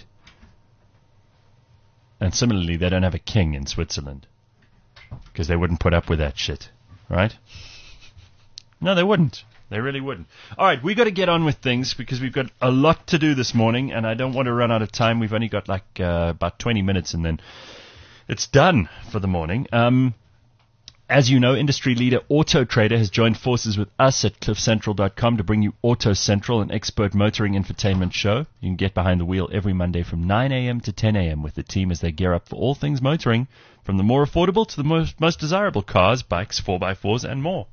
B: And similarly, they don't have a king in Switzerland because they wouldn't put up with that shit, right? No, they wouldn't. They really wouldn't. All right, we got to get on with things because we've got a lot to do this morning, and I don't want to run out of time. We've only got like uh, about twenty minutes, and then it's done for the morning. Um, As you know, industry leader Auto Trader has joined forces with us at cliff central dot com to bring you Auto Central, an expert motoring infotainment show. You can get behind the wheel every Monday from nine a.m. to ten a.m. with the team as they gear up for all things motoring, from the more affordable to the most, most desirable cars, bikes, four by fours, and more.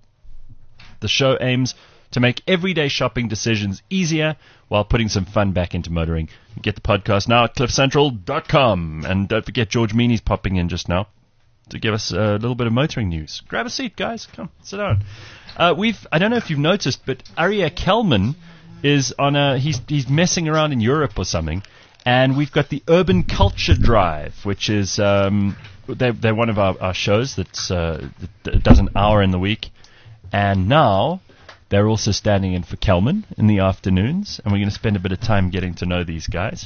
B: The show aims to make everyday shopping decisions easier while putting some fun back into motoring. Get the podcast now at cliff central dot com. And don't forget, George Meany's popping in just now to give us a little bit of motoring news. Grab a seat, guys. Come, sit down. Uh, we've I don't know if you've noticed, but Arya Kelman is on a he's he's messing around in Europe or something, and we've got the Urban Culture Drive, which is um, they're, they're one of our, our shows that's uh, that does an hour in the week, and now they're also standing in for Kelman in the afternoons, and we're going to spend a bit of time getting to know these guys.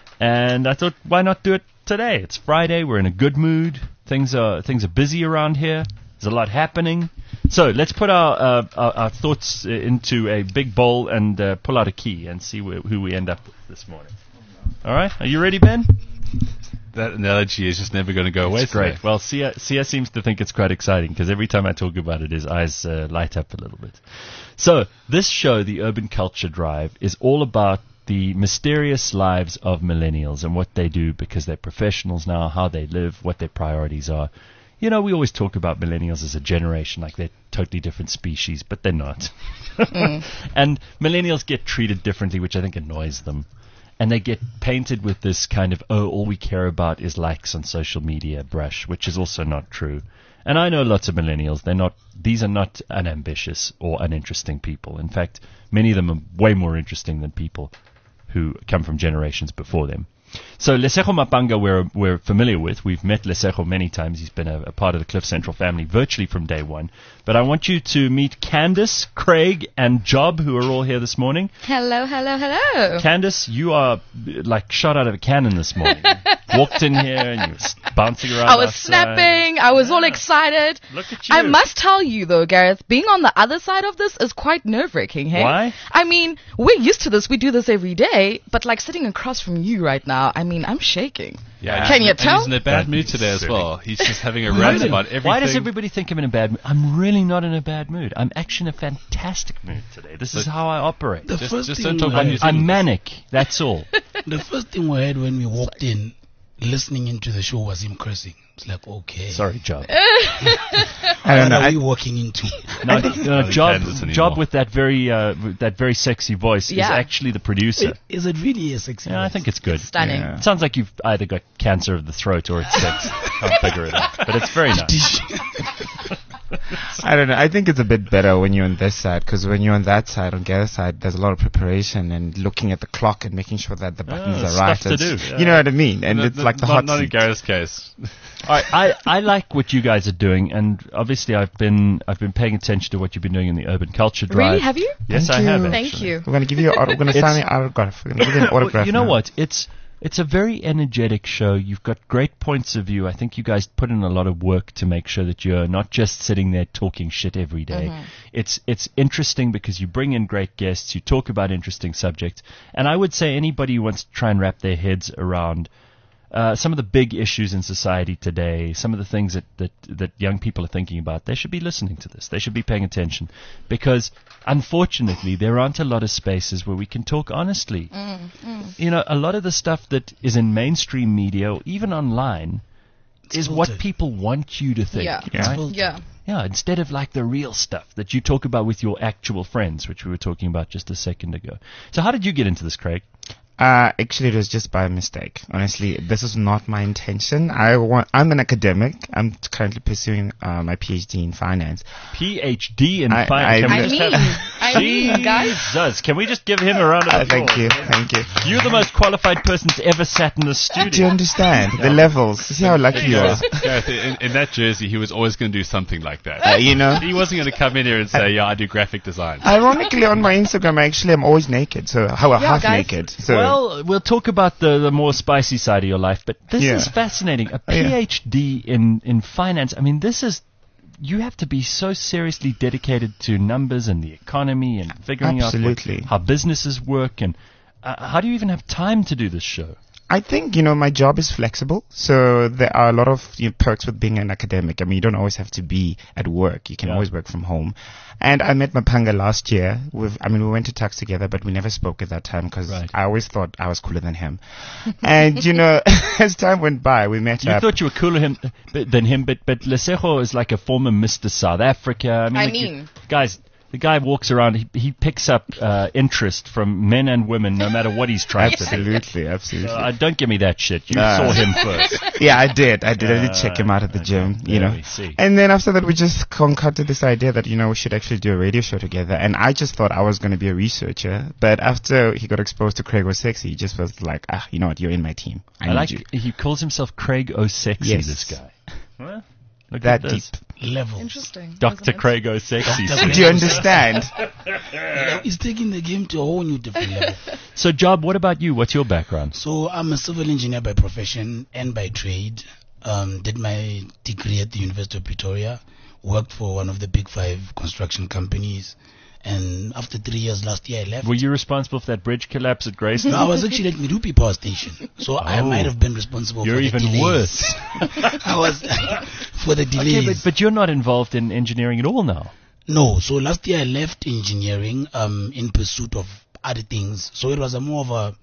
B: And I thought, why not do it today? It's Friday. We're in a good mood. Things are things are busy around here. There's a lot happening. So let's put our uh, our, our thoughts into a big bowl and uh, pull out a key and see wh- who we end up with this morning. All right? Are you ready, Ben?
D: That analogy is just never going to go away.
B: It's great.
D: Today.
B: Well, Sia, Sia seems to think it's quite exciting because every time I talk about it, his eyes uh, light up a little bit. So this show, the Urban Culture Drive, is all about the mysterious lives of millennials and what they do because they're professionals now, how they live, what their priorities are. You know, we always talk about millennials as a generation like they're totally different species, but they're not. Mm. And millennials get treated differently, which I think annoys them. And they get painted with this kind of, oh, all we care about is likes on social media brush, which is also not true. And I know lots of millennials. They're not; these are not unambitious or uninteresting people. In fact, many of them are way more interesting than people who come from generations before them. So Lesego Mapanga we're, we're familiar with. We've met Lesego many times. He's been a, a part of the Cliff Central family virtually from day one. But I want you to meet Candace, Craig, and Job, who are all here this morning.
M: Hello, hello, hello.
B: Candace, you are like shot out of a cannon this morning. Walked in here and you were bouncing around
M: I was
B: outside.
M: snapping. I was all excited.
B: Look at you.
M: I must tell you, though, Gareth, being on the other side of this is quite nerve-wracking, hey?
B: Why?
M: I mean, we're used to this. We do this every day. But, like, sitting across from you right now, I mean, I'm shaking.
D: Yeah,
M: Can you
D: and
M: tell?
D: he's in a bad
B: That
D: mood
B: is
D: today as
B: silly.
D: well. He's just having a rant about everything.
B: Why does everybody think I'm in a bad mood? I'm really not in a bad mood. I'm actually in a fantastic mood today. This is
D: Look,
B: how I operate.
N: The
D: Just,
N: first
D: just
N: thing
D: don't talk about
N: we
D: New
N: heard-
B: I'm
D: Zealand.
B: manic. That's all.
N: the first thing we heard when we walked in, listening into the show, was him cursing. It's like, okay.
B: Sorry, Job.
N: I don't know. What are we walking into?
B: No, no,
D: we
B: Job,
D: can't listen
B: Job
D: anymore.
B: with that very uh, with that very sexy voice is
M: Yeah.
B: actually the producer.
N: Is it really a sexy
B: Yeah, I
N: voice?
B: think it's good.
M: Stunning.
N: Yeah.
B: It sounds like you've either got cancer of the throat or it's sex. Can't figure it out. But it's very nice.
O: I don't know. I think it's a bit better when you're on this side, because when you're on that side, on the other side, there's a lot of preparation and looking at the clock and making sure that the buttons
B: there's
O: are right.
B: stuff to
O: It's-
B: do, yeah.
O: You know what I mean? And
D: No,
O: it's
D: no,
O: like the
D: not,
O: hot
D: not in
O: seat.
D: Gareth's case.
B: All right, I, I like what you guys are doing, and obviously I've been I've been paying attention to what you've been doing in the Urban Culture Drive.
M: Really? Have you?
B: Yes,
O: Thank
B: I have.
O: you.
B: Actually.
M: Thank you.
O: We're going to give you. We're going to
B: It's-
O: sign your autograph. We're going to give you an
B: Well,
O: autograph.
B: you know
O: now.
B: what? It's it's a very energetic show. You've got great points of view. I think you guys put in a lot of work to make sure that you're not just sitting there talking shit every day.
M: Mhm.
B: It's it's interesting because you bring in great guests. You talk about interesting subjects, and I would say anybody who wants to try and wrap their heads around Uh, some of the big issues in society today, some of the things that, that, that young people are thinking about, they should be listening to this. They should be paying attention. Because, unfortunately, there aren't a lot of spaces where we can talk honestly.
M: Mm, mm.
B: You know, a lot of the stuff that is in mainstream media, or even online,
N: It's
B: is
N: filtered.
B: what people want you to think.
M: Yeah.
B: Right?
N: filtered.
M: Yeah.
B: Yeah, instead of like the real stuff that you talk about with your actual friends, which we were talking about just a second ago. So how did you get into this, Craig?
O: Uh, actually, it was just by mistake. Honestly, this is not my intention. I want. I'm an academic. I'm currently pursuing uh, my PhD in finance.
B: PhD in
O: I-
B: finance.
O: I-
B: Can we
O: I
B: just
M: mean,
B: have-
M: I mean, guys.
B: Jesus, can we just give him a round of
O: Uh,
B: applause?
O: thank you, thank you.
B: You're the most qualified person to ever sat in the studio.
O: Do you understand the levels? See how lucky you are.
D: Gareth, in, in that jersey, he was always going to do something like that.
O: Uh, you know.
D: He wasn't going to come in here and say, yeah, I do graphic design.
O: Ironically, on my Instagram, actually, I'm always naked. So how
M: Yeah,
O: half
M: guys.
O: naked. So
B: Well, we'll talk about the, the more spicy side of your life, but this
O: Yeah.
B: is fascinating. A
O: Yeah.
B: PhD in, in finance, I mean, this is, you have to be so seriously dedicated to numbers and the economy and figuring
O: Absolutely.
B: out what, how businesses work. And uh, how do you even have time to do this show?
O: I think, you know, my job is flexible. So there are a lot of you know, perks with being an academic. I mean, you don't always have to be at work. You can
B: Yeah.
O: always work from home. And I met Mapanga last year. With, I mean, we went to Tux together, but we never spoke at that time because
B: Right.
O: I always thought I was cooler than him. And, you know, as time went by, we met
B: You
O: up.
B: thought you were cooler him, but- than him, but but Lesego is like a former Mister South Africa. I mean,
M: I
B: like you-
M: mean-
B: guys, the guy walks around. He, he picks up uh, interest from men and women, no matter what he's trying to do.
O: Absolutely, absolutely.
B: So, uh, don't give me that shit. You
O: Nah.
B: saw him first.
O: Yeah, I did. I did. I did
B: Uh,
O: check him out at the gym, you
B: there
O: know.
B: we see.
O: And then after that, we just concocted this idea that, you know, we should actually do a radio show together. And I just thought I was going to be a researcher. But after he got exposed to Craig O'Sexy, he just was like, ah, you know what, you're in my team. I,
B: I
O: need
B: like.
O: you.
B: He calls himself Craig O'Sexy.
O: Yes.
B: This guy. Well, look
O: That
B: at this.
O: deep.
N: Level.
M: Interesting.
B: Doctor Craig O'Sexy.
O: Do you understand?
N: He's taking the game to a whole new different level.
B: So, Job, what about you? What's your background?
N: So I'm a civil engineer by profession and by trade. Um, did my degree at the University of Pretoria. Worked for one of the big five construction companies. And after three years last year, I left.
B: Were you responsible for that bridge collapse at Graceland?
N: No, I was actually at Mirupi Power Station. So I
B: Oh.
N: might have been responsible
B: You're
N: for the
B: even
N: delays.
B: worse.
N: I was for the delays.
B: Okay, but, but you're not involved in engineering at all now.
N: No, so last year I left engineering um, in pursuit of other things. So it was a more of a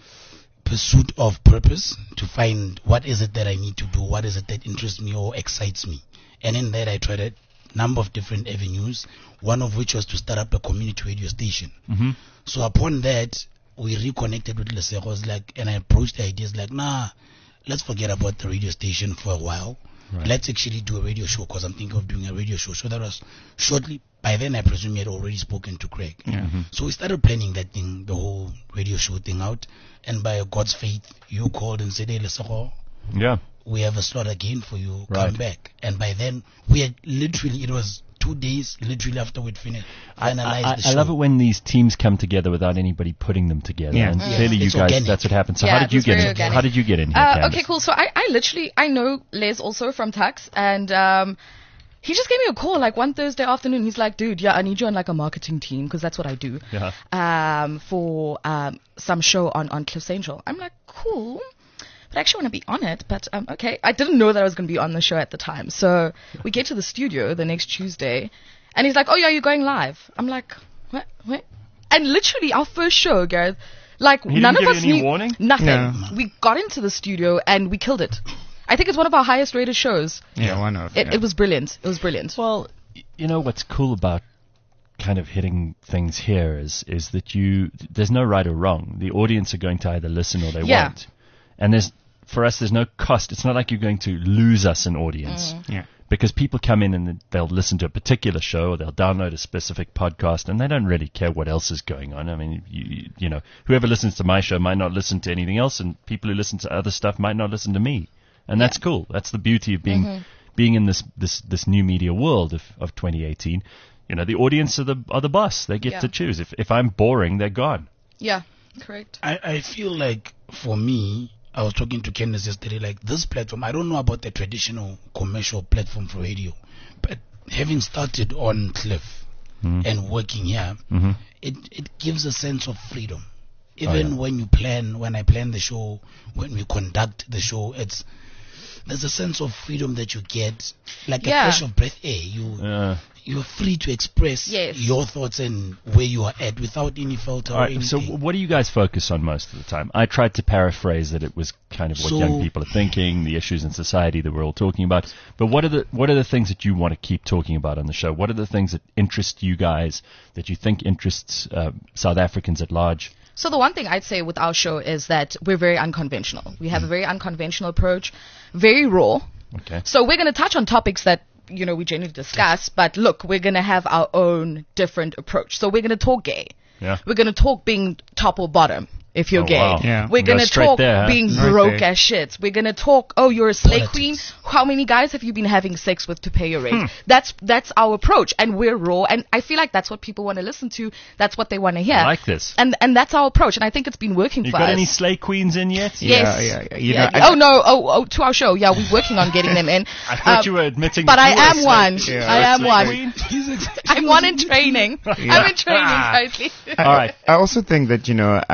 N: pursuit of purpose to find what is it that I need to do, what is it that interests me or excites me. And in that I tried a number of different avenues, one of which was to start up a community radio station.
B: Mm-hmm.
N: So upon that, we reconnected with Lesego's like, and I approached the ideas like, nah, let's forget about the radio station for a while.
B: Right.
N: Let's actually do a radio show because I'm thinking of doing a radio show. So that was shortly, by then I presume he had already spoken to Craig.
O: Yeah.
N: So we started planning that thing, the whole radio show thing out. And by God's faith, you called and said, hey, Lesego,
B: Yeah.
N: we have a slot again for you,
B: Right.
N: come back. And by then, we had literally, it was two days literally after we'd finished,
B: I,
N: finalized
B: I,
N: the show.
B: I love it when these teams come together without anybody putting them together.
O: Yeah.
B: And
O: Mm.
B: clearly, you
N: It's
B: guys,
N: organic.
B: that's what happened. So,
M: Yeah,
B: how did
M: it
B: you
M: was
B: get
M: very
B: in?
M: organic.
B: How did you get in here?
M: Uh,
B: Candace?
M: okay, cool. So I, I literally, I know Les also from Tux, and um, he just gave me a call like one Thursday afternoon. He's like, dude, yeah, I need you on like a marketing team because that's what I do
B: Yeah.
M: um, for um, some show on, on Cliff Central. I'm like, cool. But I actually want to be on it, but um, okay. I didn't know that I was going to be on the show at the time. So we get to the studio the next Tuesday, and he's like, oh, yeah, you're going live. I'm like, what? What? And literally our first show, Gareth, like
B: He
M: none
B: didn't
M: of
B: give
M: us
B: you any
M: knew
B: warning?
M: nothing.
O: No.
M: We got into the studio and we killed it. I think it's one of our highest rated shows.
O: Yeah, one of
M: It,
O: yeah.
M: it was brilliant. It was brilliant.
B: Well, y- you know what's cool about kind of hitting things here is is that you there's no right or wrong. The audience are going to either listen or they
M: Yeah.
B: won't. And there's for us there's no cost. It's not like you're going to lose us an audience.
M: Mm.
O: Yeah.
B: Because people come in and they'll listen to a particular show or they'll download a specific podcast and they don't really care what else is going on. I mean, you, you know, whoever listens to my show might not listen to anything else and people who listen to other stuff might not listen to me. And that's cool. That's the beauty of being
M: Mhm.
B: being in this, this, this new media world of, of twenty eighteen. You know, the audience are the are the boss. They get
M: Yeah.
B: to choose. If if I'm boring, they're gone.
M: Yeah, correct.
N: I, I feel like for me, I was talking to Candace yesterday, like this platform, I don't know about the traditional commercial platform for radio, but having started on Cliff
B: Mhm.
N: and working here,
B: Mm-hmm.
N: it, it gives a sense of freedom.
B: Oh,
N: Even
B: yeah.
N: when you plan, when I plan the show, when we conduct the show, it's there's a sense of freedom that you get, like
M: Yeah.
N: a fresh of breath air. You
B: Uh,
N: you're free to express
M: Yes.
N: your thoughts and where you are at without any filter
B: all
N: or
B: right.
N: anything.
B: So, w- what do you guys focus on most of the time? I tried to paraphrase that it was kind of what
N: So-
B: young people are thinking, the issues in society that we're all talking about. But what are the what are the things that you want to keep talking about on the show? What are the things that interest you guys that you think interests uh, South Africans at large?
M: So the one thing I'd say with our show is that we're very unconventional. We have a very unconventional approach, very raw.
B: Okay.
M: So we're going to touch on topics that, you know, we generally discuss, but look, we're going to have our own different approach. So we're going to talk gay.
B: Yeah.
M: We're going to talk being top or bottom if you're
B: Oh,
M: gay.
B: wow.
O: Yeah.
M: We're
B: Go
M: going to
B: straight
M: talk
B: there, huh?
M: being
O: Right
M: broke
O: there.
M: as shit. We're going to talk, oh, you're a slay
N: Politics.
M: queen. How many guys have you been having sex with to pay your rent?
B: Hmm.
M: That's that's our approach, and we're raw, and I feel like that's what people want to listen to. That's what they want to hear.
B: I like this.
M: And and that's our approach, and I think it's been working
B: You
M: for
B: got
M: us.
B: any slay queens in yet?
M: Yes.
O: Yeah, yeah, yeah. You
M: Yeah.
O: know, I-
M: oh no! Oh, oh, to our show. Yeah, we're working on getting them in.
B: I thought
M: Um,
B: you were admitting.
M: but
B: that
M: I
B: you were a
M: am
B: slay-
M: one.
O: Yeah,
M: I
B: You're a
M: am
B: slay
M: one.
B: queen?
M: I'm one in training. I'm in training currently.
B: All right.
O: I also think that, you know, uh, the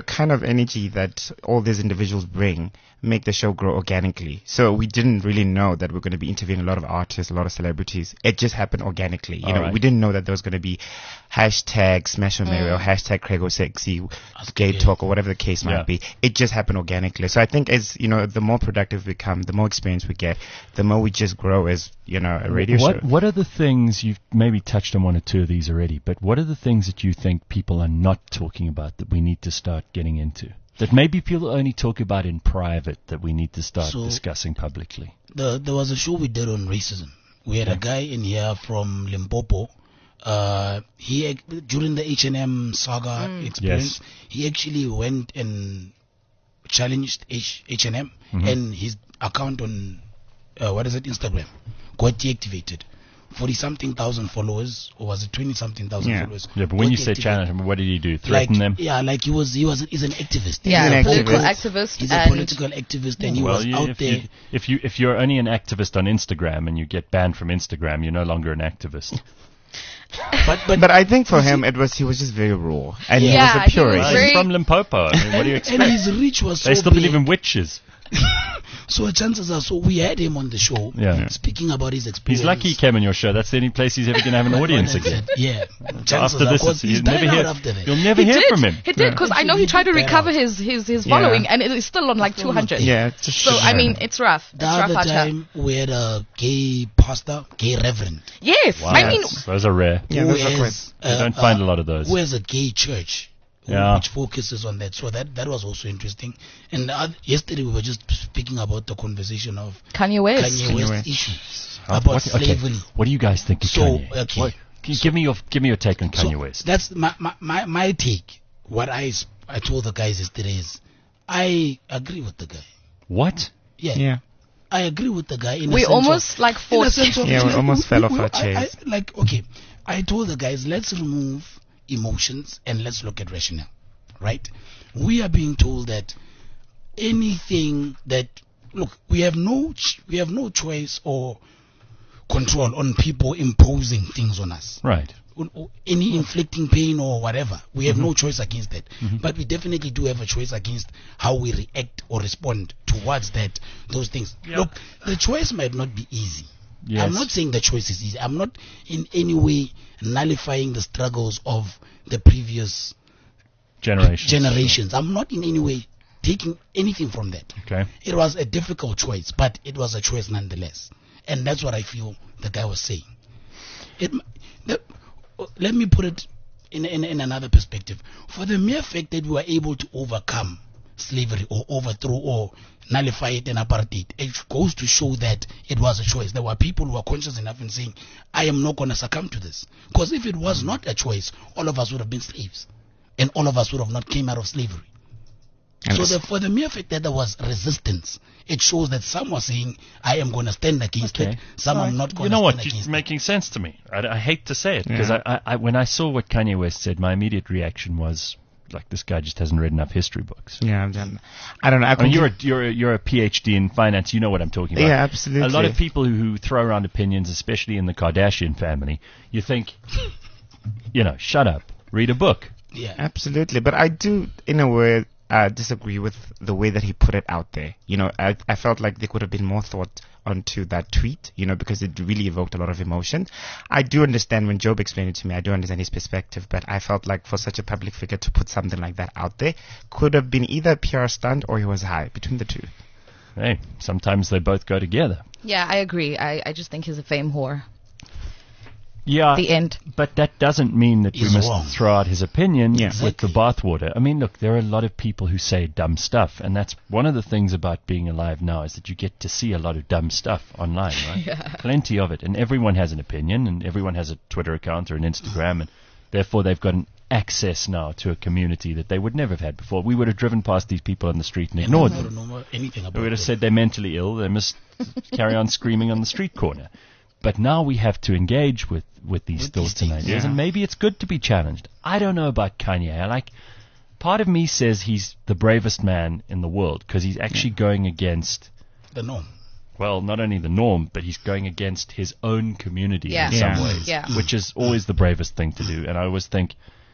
O: kind of energy that all these individuals bring make the show grow organically. So we didn't really know that we're going to be interviewing a lot of artists, a lot of celebrities. It just happened organically. You
B: All
O: know,
B: right.
O: we didn't know that there was going to be hashtag Smash or Marry or hashtag Craig or Sexy, Gay Talk or whatever the case might
B: Yeah.
O: be. It just happened organically. So I think as, you know, the more productive we become, the more experience we get, the more we just grow as, you know, a radio
B: what,
O: show.
B: What are the things, you've maybe touched on one or two of these already, but what are the things that you think people are not talking about that we need to start getting into? That maybe people only talk about in private that we need to start
N: So-
B: discussing publicly?
N: The, there was a show we did on racism. We had a guy in here from Limpopo. Uh, he ac- during the H and M saga
B: Mm.
N: experience,
B: Yes.
N: he actually went and challenged H H and M,
B: Mhm.
N: and his account on uh, what is it, Instagram, got deactivated. Forty something thousand followers, or was it twenty something thousand
B: Yeah.
N: followers?
B: Yeah, but when
N: got
B: you say
N: deactivated.
B: challenge, I mean, what did he do? Threaten
N: like,
B: them?
N: Yeah, like he was, he was, he's an activist.
M: Yeah,
N: He's
M: a
N: a
M: political
N: activist.
M: activist
N: He's a
M: and-
N: political activist, and he
B: well,
N: was
B: you,
N: out
B: if
N: there.
B: You, if you if you're only an activist on Instagram and you get banned from Instagram, you're no longer an activist.
N: But, but
O: But I think for him, it was he was just very raw, and
M: Yeah,
O: he was
M: he
O: a
M: was
O: purist.
B: Well,
M: very-
B: he's from Limpopo. I mean, what do you
N: and,
B: expect?
N: and his reach was so
B: They still
N: big.
B: believe in witches.
N: So chances are, so we had him on the show,
B: Yeah.
N: speaking about his experience.
B: He's lucky he came on your show. That's the only place he's ever going to have an audience again.
N: Yeah. Chances
B: After
N: are,
B: this,
N: 'cause
B: you'll
N: he's
B: never
N: died
B: hear.
N: out after that.
B: You'll never
M: He
B: hear
M: did.
B: from him.
M: He did, because I know he tried to
N: He did
M: recover
N: that
M: his, his, his
O: Yeah.
M: following, and it is still on like two hundred.
O: Yeah, it's just
M: So, I mean, it's rough. It's
N: The
M: rough
N: other
M: out here.
N: time, we had a gay pastor, gay reverend.
M: Yes,
B: Wow,
M: I mean,
B: that's- those are rare.
O: Yeah,
N: who
O: those are
N: has,
B: You don't find a lot of those.
N: Who has a gay church, who-
B: Yeah.
N: which focuses on that. So that that was also interesting. And the oth- yesterday we were just speaking about the conversation of
M: Kanye West.
N: Kanye
O: Kanye
N: West
O: West.
N: issues
B: Uh,
N: about
B: what, okay,
N: slavery.
B: what do you guys think of
N: So,
B: Kanye?
N: okay.
B: What, can you give me your give me your take on Kanye
N: So
B: West.
N: That's my, my, my, my take. What I, s- I told the guys yesterday is, I agree with the guy.
B: What?
N: Yeah.
O: Yeah.
N: I agree with the guy. In a
M: we
N: sense
M: almost
N: of,
M: like
N: in a
M: forced.
N: sense of,
O: Yeah, we
N: like,
O: almost fell off our
N: I- I-
O: chairs.
N: like, okay, I told the guys, let's remove emotions and let's look at rationale, right? We are being told that anything that, look, we have no, ch- we have no choice or control on people imposing things on us.
B: Right.
N: Or- or any inflicting pain or whatever. We have
B: Mm-hmm.
N: no choice against that. But we definitely do have a choice against how we react or respond towards that, those things.
B: Yeah.
N: Look, the choice might not be easy.
B: Yes.
N: I'm not saying the choice is easy. I'm not in any way nullifying the struggles of the previous
B: Generations.
N: generations. I'm not in any way taking anything from that.
B: Okay.
N: It was a difficult choice, but it was a choice nonetheless. And that's what I feel the guy was saying. It, m- the, let me put it in, in, in another perspective. For the mere fact that we were able to overcome slavery or overthrow or nullify it in apartheid, it goes to show that it was a choice. There were people who were conscious enough in saying, I am not going to succumb to this. Because if it was not a choice, all of us would have been slaves. And all of us would have not came out of slavery.
O: And
N: So
O: it's-
N: the, for the mere fact that there was resistance, it shows that some were saying, I am going to stand against
B: Okay.
N: it. Some are not
B: You
N: going
B: know
N: to
B: what?
N: stand
B: It's
N: against it.
B: making sense to me. I, I hate to say it because
O: Yeah.
B: I, I, when I saw what Kanye West said, my immediate reaction was like, this guy just hasn't read enough history books.
O: Yeah, I'm done. I don't know. I,
B: I mean, you're a,
O: completely-
B: you're a, you're a PhD in finance. You know what I'm talking about.
O: Yeah, absolutely.
B: A lot of people who, who throw around opinions, especially in the Kardashian family, you think, you know, shut up, read a book.
N: Yeah.
O: Absolutely, but I do, in a way, uh, disagree with the way that he put it out there. You know, I, I felt like there could have been more thought onto that tweet, you know, because it really evoked a lot of emotion. I do understand when Job explained it to me, I do understand his perspective, but I felt like for such a public figure to put something like that out there could have been either a P R stunt or he was high, between the two.
B: Hey, sometimes they both go together.
M: Yeah, I agree. I, I just think he's a fame whore.
B: Yeah,
M: The end.
B: but that doesn't mean that
N: He's
B: we must
N: wrong.
B: throw out his opinion
O: Yeah.
B: with the bathwater. I mean, look, there are a lot of people who say dumb stuff, and that's one of the things about being alive now is that you get to see a lot of dumb stuff online, right?
M: Yeah.
B: Plenty of it, and everyone has an opinion, and everyone has a Twitter account or an Instagram, and therefore they've got an access now to a community that they would never have had before. We would have driven past these people on the street and
N: And
B: ignored
N: I
B: them.
N: don't know anything about
B: We would have
N: it.
B: said they're mentally ill, they must carry on screaming on the street corner. But now we have to engage with, with these
N: With
B: thoughts
N: these
B: and
N: things,
B: ideas,
O: yeah.
B: and maybe it's good to be challenged. I don't know about Kanye. I like, part of me says he's the bravest man in the world because he's actually going against,
N: the norm.
B: well, not only the norm, but he's going against his own community
M: Yeah.
B: in some
O: Yeah.
B: ways,
M: Yeah.
B: which is always the bravest thing to do. And I always think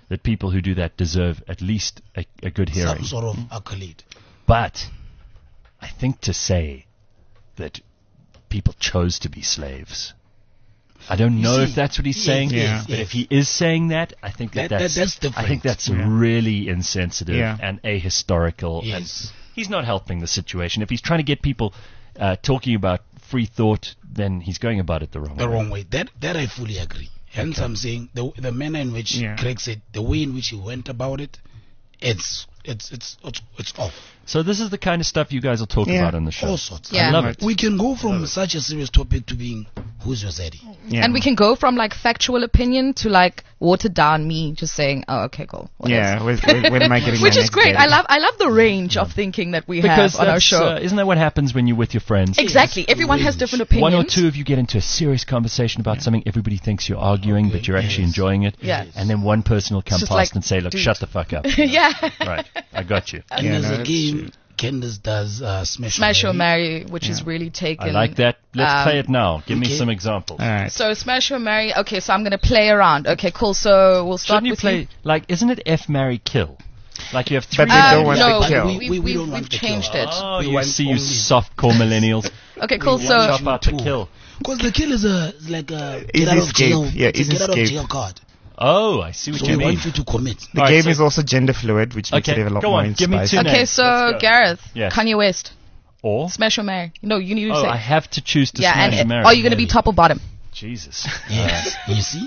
B: that people who do that deserve at least a, a good hearing.
N: Some sort of accolade.
B: But I think to say that people chose to be slaves, I don't
N: You
B: know
N: see,
B: if that's what he's
N: yes,
B: saying.
N: yes,
B: But
N: yes.
B: if he is saying that, I think that,
N: That- that-
B: that's,
N: that's different.
B: I think that's
N: Yeah.
B: really insensitive
O: Yeah.
B: and ahistorical.
N: Yes.
B: And he's not helping the situation. If he's trying to get people uh, talking about free thought, then he's going about it the wrong
N: The
B: way.
N: wrong way. That that I fully agree. Hence, I'm saying the the manner in which
O: Yeah.
N: Craig said, the way in which he went about it, it's it's it's it's, it's off.
B: So this is the kind of stuff you guys will talk
O: Yeah.
B: about on the show.
N: All sorts.
B: I love it.
N: We can go from such a serious topic to being who's your zaddy.
O: Yeah.
M: And we can go from like factual opinion to like watered down me just saying, oh, okay, cool. What
O: Yeah,
M: else?
O: when, when, when am I getting
M: Which
O: my
M: is
O: next
M: great.
O: daddy?
M: I love I love the range of thinking that we
B: Because
M: have on our
B: that's,
M: show.
B: uh, isn't that what happens when you're with your friends?
M: Exactly. Everyone has different opinions.
B: One or two of you get into a serious conversation about something. Everybody thinks you're arguing, but you're actually enjoying it.
M: Yeah.
B: And then one person will come
M: just
B: past
M: like,
B: and say, "Look,
M: dude."
B: shut the fuck up."
M: yeah.
B: Right. I got you.
N: And
O: Yeah,
N: there's
O: no,
N: a
O: that's
N: game Candace does uh, Smash,
M: Smash or
N: Marry.
M: Marry, which is really taken.
B: I like that. Let's
M: um,
B: play it now. Give me
N: okay.
B: some examples.
O: All right.
M: So Smash or Marry. Okay, so I'm gonna play around. Okay, cool. So we'll start
B: Shouldn't you
M: with
B: play
M: you.
B: like? Isn't it F marry kill? Like you have three.
O: But they don't
M: Um,
O: want
M: no,
O: the kill.
M: we, we,
N: We- we
M: we,
N: don't
M: we've
N: want the kill.
M: changed it.
B: Oh,
N: We
B: you
N: want
B: see, you
N: only-
B: soft-core millennials.
M: Okay, cool.
N: We
M: So
N: want
B: Chop out the
N: Two.
B: kill.
N: Because the kill is a is like a
O: Easy
N: get out of
O: escape.
N: jail.
O: Yeah,
N: it's a
O: easy
N: get out of
O: escape.
N: jail card.
B: Oh, I see what
N: So
B: you
N: we
B: mean.
N: want you to commit.
O: The
B: Alright,
O: game
B: so-
O: is also gender fluid, which makes
B: Okay,
O: it a lot
B: go
O: more
B: on, give me
O: inspired.
B: two
M: okay,
B: names.
M: so
B: Let's go.
M: Gareth,
B: Yes.
M: Kanye West,
B: Or
M: Smash or Marry. No, you need to
B: oh,
M: say.
B: I have to choose to
M: yeah,
B: smash
M: and
B: and marry.
M: are you gonna be top or bottom?
B: Jesus.
N: Yes. You see?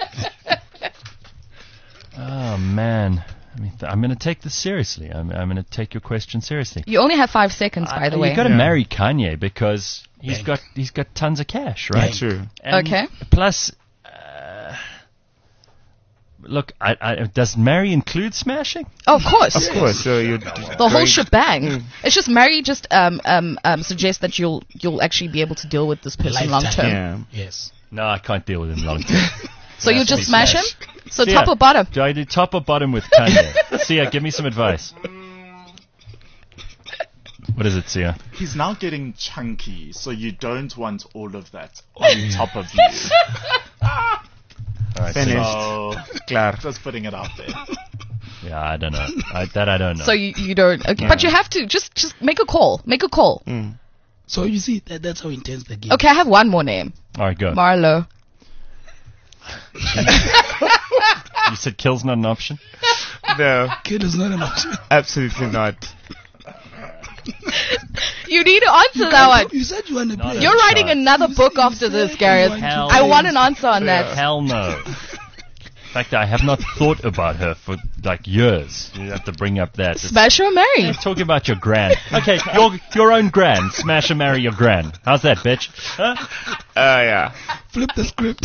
B: Oh man. I mean, th- I'm going to take this seriously. I'm, I'm going to take your question seriously.
M: You only have five seconds, by the
B: Uh,
M: way.
B: You've got to
O: Yeah.
B: marry Kanye because he's
N: Bank.
B: got he's got tons of cash, right?
O: True.
B: And
M: Okay.
B: Plus, uh, look, I, I, does marry include smashing?
M: Oh, of course.
O: Of course. So you
M: The whole shebang. It's just Marry just um, um, um, suggests that you'll you'll actually be able to deal with this person long
N: Lifetime.
M: term.
O: Yeah.
N: Yes.
B: No, I can't deal with him long term.
M: So you
B: Has to
M: just
B: be
M: smash him?
B: smashed.
M: So
B: Sia,
M: top or bottom?
B: Do I do top or bottom with Kanye? Sia, give me some advice. What is it, Sia?
C: He's now getting chunky, so you don't want all of that on top of you.
B: All right,
O: Finished.
C: So,
O: Clar.
C: just putting it out there.
B: yeah, I don't know. I, that I don't know.
M: So you, you don't. Okay. But you have to just just make a call. Make a call.
O: Mm.
N: So you see, that, that's how intense the game.
M: Okay, I have one more name.
B: All right, go.
M: Marlo.
B: You said kill's not an option?
O: No,
N: Kill is not an option.
O: absolutely not.
M: You need to answer that one.
N: You said you want to play.
M: You're writing
B: Chance.
M: another book after this, Gareth.
B: Hell
M: I
B: no.
M: want an answer on that.
B: Hell no. In fact, I have not thought about her for like years. You have to bring up that. It's-
M: Smash or marry?
B: Let's talk about your gran. Okay, your your own gran. Smash and marry your gran. How's that, bitch? Huh?
O: Uh, yeah.
N: Flip the script.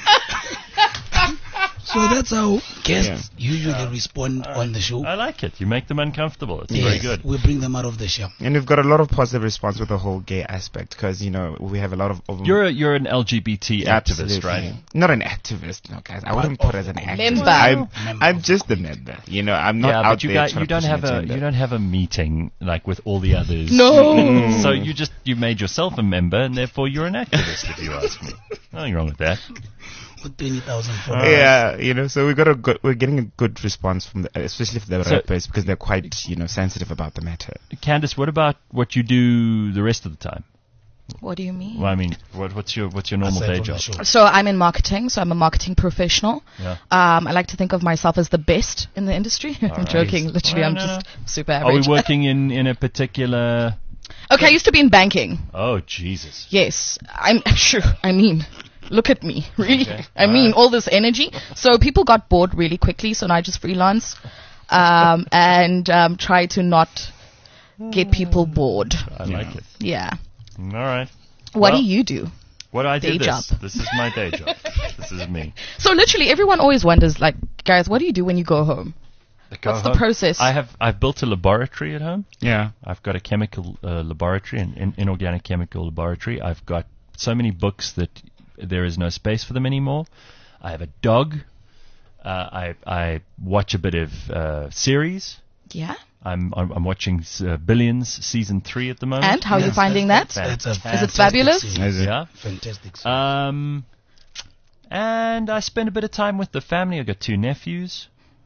N: So that's how guests usually respond on the show.
B: I like it. You make them uncomfortable. It's very
N: Yes,
B: good.
N: we bring them out of the show.
O: And we've got a lot of positive response with the whole gay aspect because, you know, we have a lot of... of
B: You're a, you're an L G B T activist,
O: Absolutely.
B: right?
O: Not an activist, no, guys. I wouldn't put as an activist.
M: Member.
O: I'm,
N: Member.
O: I'm just a member. You know, I'm not
B: yeah,
O: out
B: but you
O: there
B: got,
O: trying
B: you
O: to
B: don't
O: push
B: have
O: an
B: a
O: agenda.
B: you don't have a meeting like with all the others.
M: No.
O: Mm.
B: So you just you made yourself a member, and therefore you're an activist, if you ask me. Nothing wrong with that.
N: With twenty thousand followers.
O: Yeah, you know, so we got a good, we're getting a good response from the, especially for the
B: So-
O: rappers because they're quite, you know, sensitive about the matter.
B: Candice, what about what you do the rest of the time?
M: What do you mean?
B: Well, I mean, what, what's your what's your normal
N: Aside
B: day
N: from
B: job?
N: the show.
M: So I'm in marketing, so I'm a marketing professional.
B: Yeah.
M: Um, I like to think of myself as the best in the industry. I'm
B: right.
M: joking. Literally,
B: Well,
M: I'm
B: no,
M: just super
B: Are we
M: average.
B: working in in a particular?
M: Okay, I used to be in banking.
B: Oh Jesus!
M: Yes, I'm sure. I mean, look at me, really.
B: Okay.
M: I mean, all this energy. So people got bored really quickly, so now I just freelance um, and um, try to not get people bored.
B: I like it.
M: Yeah.
B: All right.
M: What
B: Well,
M: do you do?
B: What I
M: Day
B: did this.
M: job.
B: This is my day job. This is me.
M: So literally, everyone always wonders, like, Gareth, what do you do when you go home?
B: Go
M: What's the
B: home.
M: process?
B: I have I've built a laboratory at home.
O: Yeah.
B: I've got a chemical uh, laboratory, an in, inorganic chemical laboratory. I've got so many books that there is no space for them anymore. I have a dog. Uh, I I watch a bit of uh, series.
M: Yeah.
B: I'm I'm, I'm watching uh, Billions season three at the moment.
M: And how are you finding that?
N: That's a
M: Is it
N: fantastic
M: fabulous?
N: series.
O: Is it?
B: Yeah.
N: Fantastic. series.
B: Um, and I spend a bit of time with the family. I've got two nephews.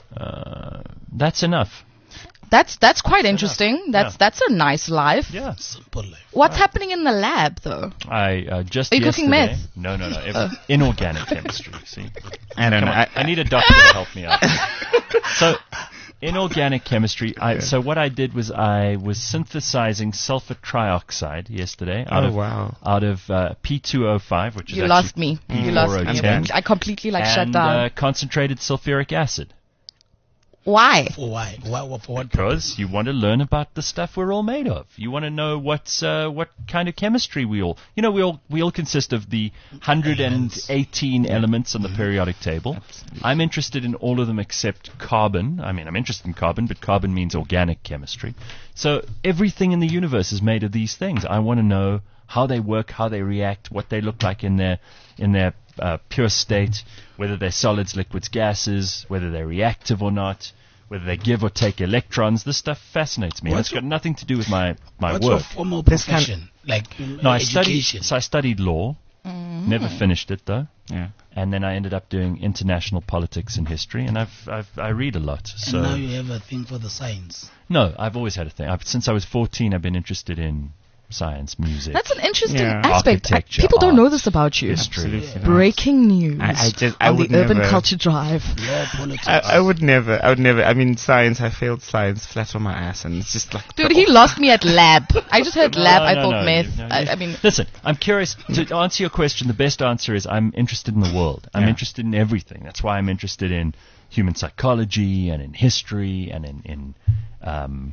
B: Uh, that's enough.
M: That's that's quite interesting. That's
B: Yeah.
M: that's a nice life.
B: Yeah.
N: Simple life.
M: What's happening in the lab though?
B: I uh, just
M: Are you
B: yesterday,
M: cooking meth?
B: No, no, no. Ev-
M: Oh.
B: Inorganic chemistry. See,
O: I don't
B: Come
O: know.
B: on,
O: I,
B: I need a doctor to help me out. So, inorganic chemistry. I, so what I did was I was synthesizing sulfur trioxide yesterday out
O: Oh,
B: of
O: wow.
B: out of uh, P two O five, which is
M: You
B: actually
M: lost me. You lost me.
B: P four O ten,
M: I completely like shut
B: and
M: down.
B: uh, concentrated sulfuric acid.
M: Why?
N: For why? Why? what- For what?
B: Because you want to learn about the stuff we're all made of. You want to know what's uh, what kind of chemistry we all. You know, we all we all consist of the one hundred eighteen elements on the periodic table. I'm interested in all of them except carbon. I mean, I'm interested in carbon, but carbon means organic chemistry. So everything in the universe is made of these things. I want to know how they work, how they react, what they look like in their in their uh, pure state, whether they're solids, liquids, gases, whether they're reactive or not, whether they give or take electrons. This stuff fascinates me. And
N: What's
B: it's got nothing to do with my, my
N: What's
B: work.
N: your formal
O: This kind-
N: profession? Like
B: No, I studied,
N: education.
B: so I studied law. Never finished it though.
O: Yeah.
B: And then I ended up doing international politics and history, and I've, I've I read a lot.
N: And
B: So
N: now you have a thing for the science.
B: no, I've always had a thing. I've, since I was fourteen, I've been interested in science, music.
M: That's an interesting
O: Yeah.
M: aspect. I,
B: Architecture,
M: people don't know
B: art,
M: this about you.
B: history.
O: Absolutely not.
M: Breaking news
O: I- I just- I
M: on the
O: would
M: Urban
O: never-
M: Culture Drive.
N: Law, politics.
O: I, I would never, I would never, I mean, science, I failed science flat on my ass, and it's just like...
M: Dude, he lost me at lab. I just heard
B: No,
M: lab. I
B: no,
M: thought
B: no,
M: meth.
B: you- no,
M: I,
B: you-
M: I mean,
B: Listen, I'm curious to answer your question. The best answer is I'm interested in the world. I'm
O: Yeah.
B: interested in everything. That's why I'm interested in human psychology and in history and in, in um,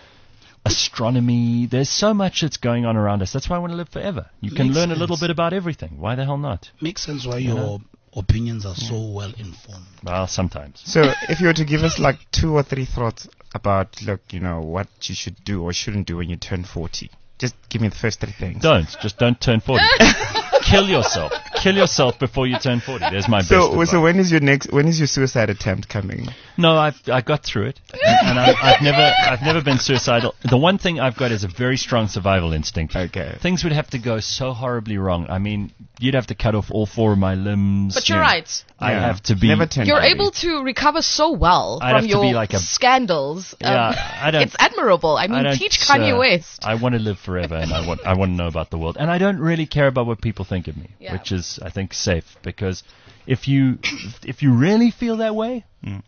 B: astronomy. There's so much that's going on around us. That's why I want to live forever. You can
N: Makes
B: learn a little
N: sense.
B: bit about everything. Why the hell not?
N: Makes sense why
B: You
N: your
B: know?
N: opinions are so well informed.
B: Well, sometimes.
O: So, if you were to give us like two or three thoughts about, look, you know, what you should do or shouldn't do when you turn forty, just give me the first three things.
B: Don't. Just don't turn forty. Kill yourself. Kill yourself before you turn forty. There's my best
O: So,
B: advice.
O: so when is your next? When is your suicide attempt coming?
B: No, I've I got through it, and, and I, I've never I've never been suicidal. The one thing I've got is a very strong survival instinct.
O: Okay.
B: Things would have to go so horribly wrong. I mean, you'd have to cut off all four of my limbs.
M: but you're
O: Yeah.
M: right.
B: I
O: Yeah.
B: have to be.
O: Never turn
M: You're
O: forty.
M: able to recover so well
B: I'd
M: from
B: have to
M: your
B: be like a-
M: scandals. Um,
B: Yeah, I don't-
M: it's admirable. I
B: I
M: mean,
B: don't,
M: teach Kanye
B: uh,
M: West.
B: I want to live forever, and I want I want to know about the world, and I don't really care about what people think of me,
M: Yeah.
B: which is I think safe, because if you if you really feel that way,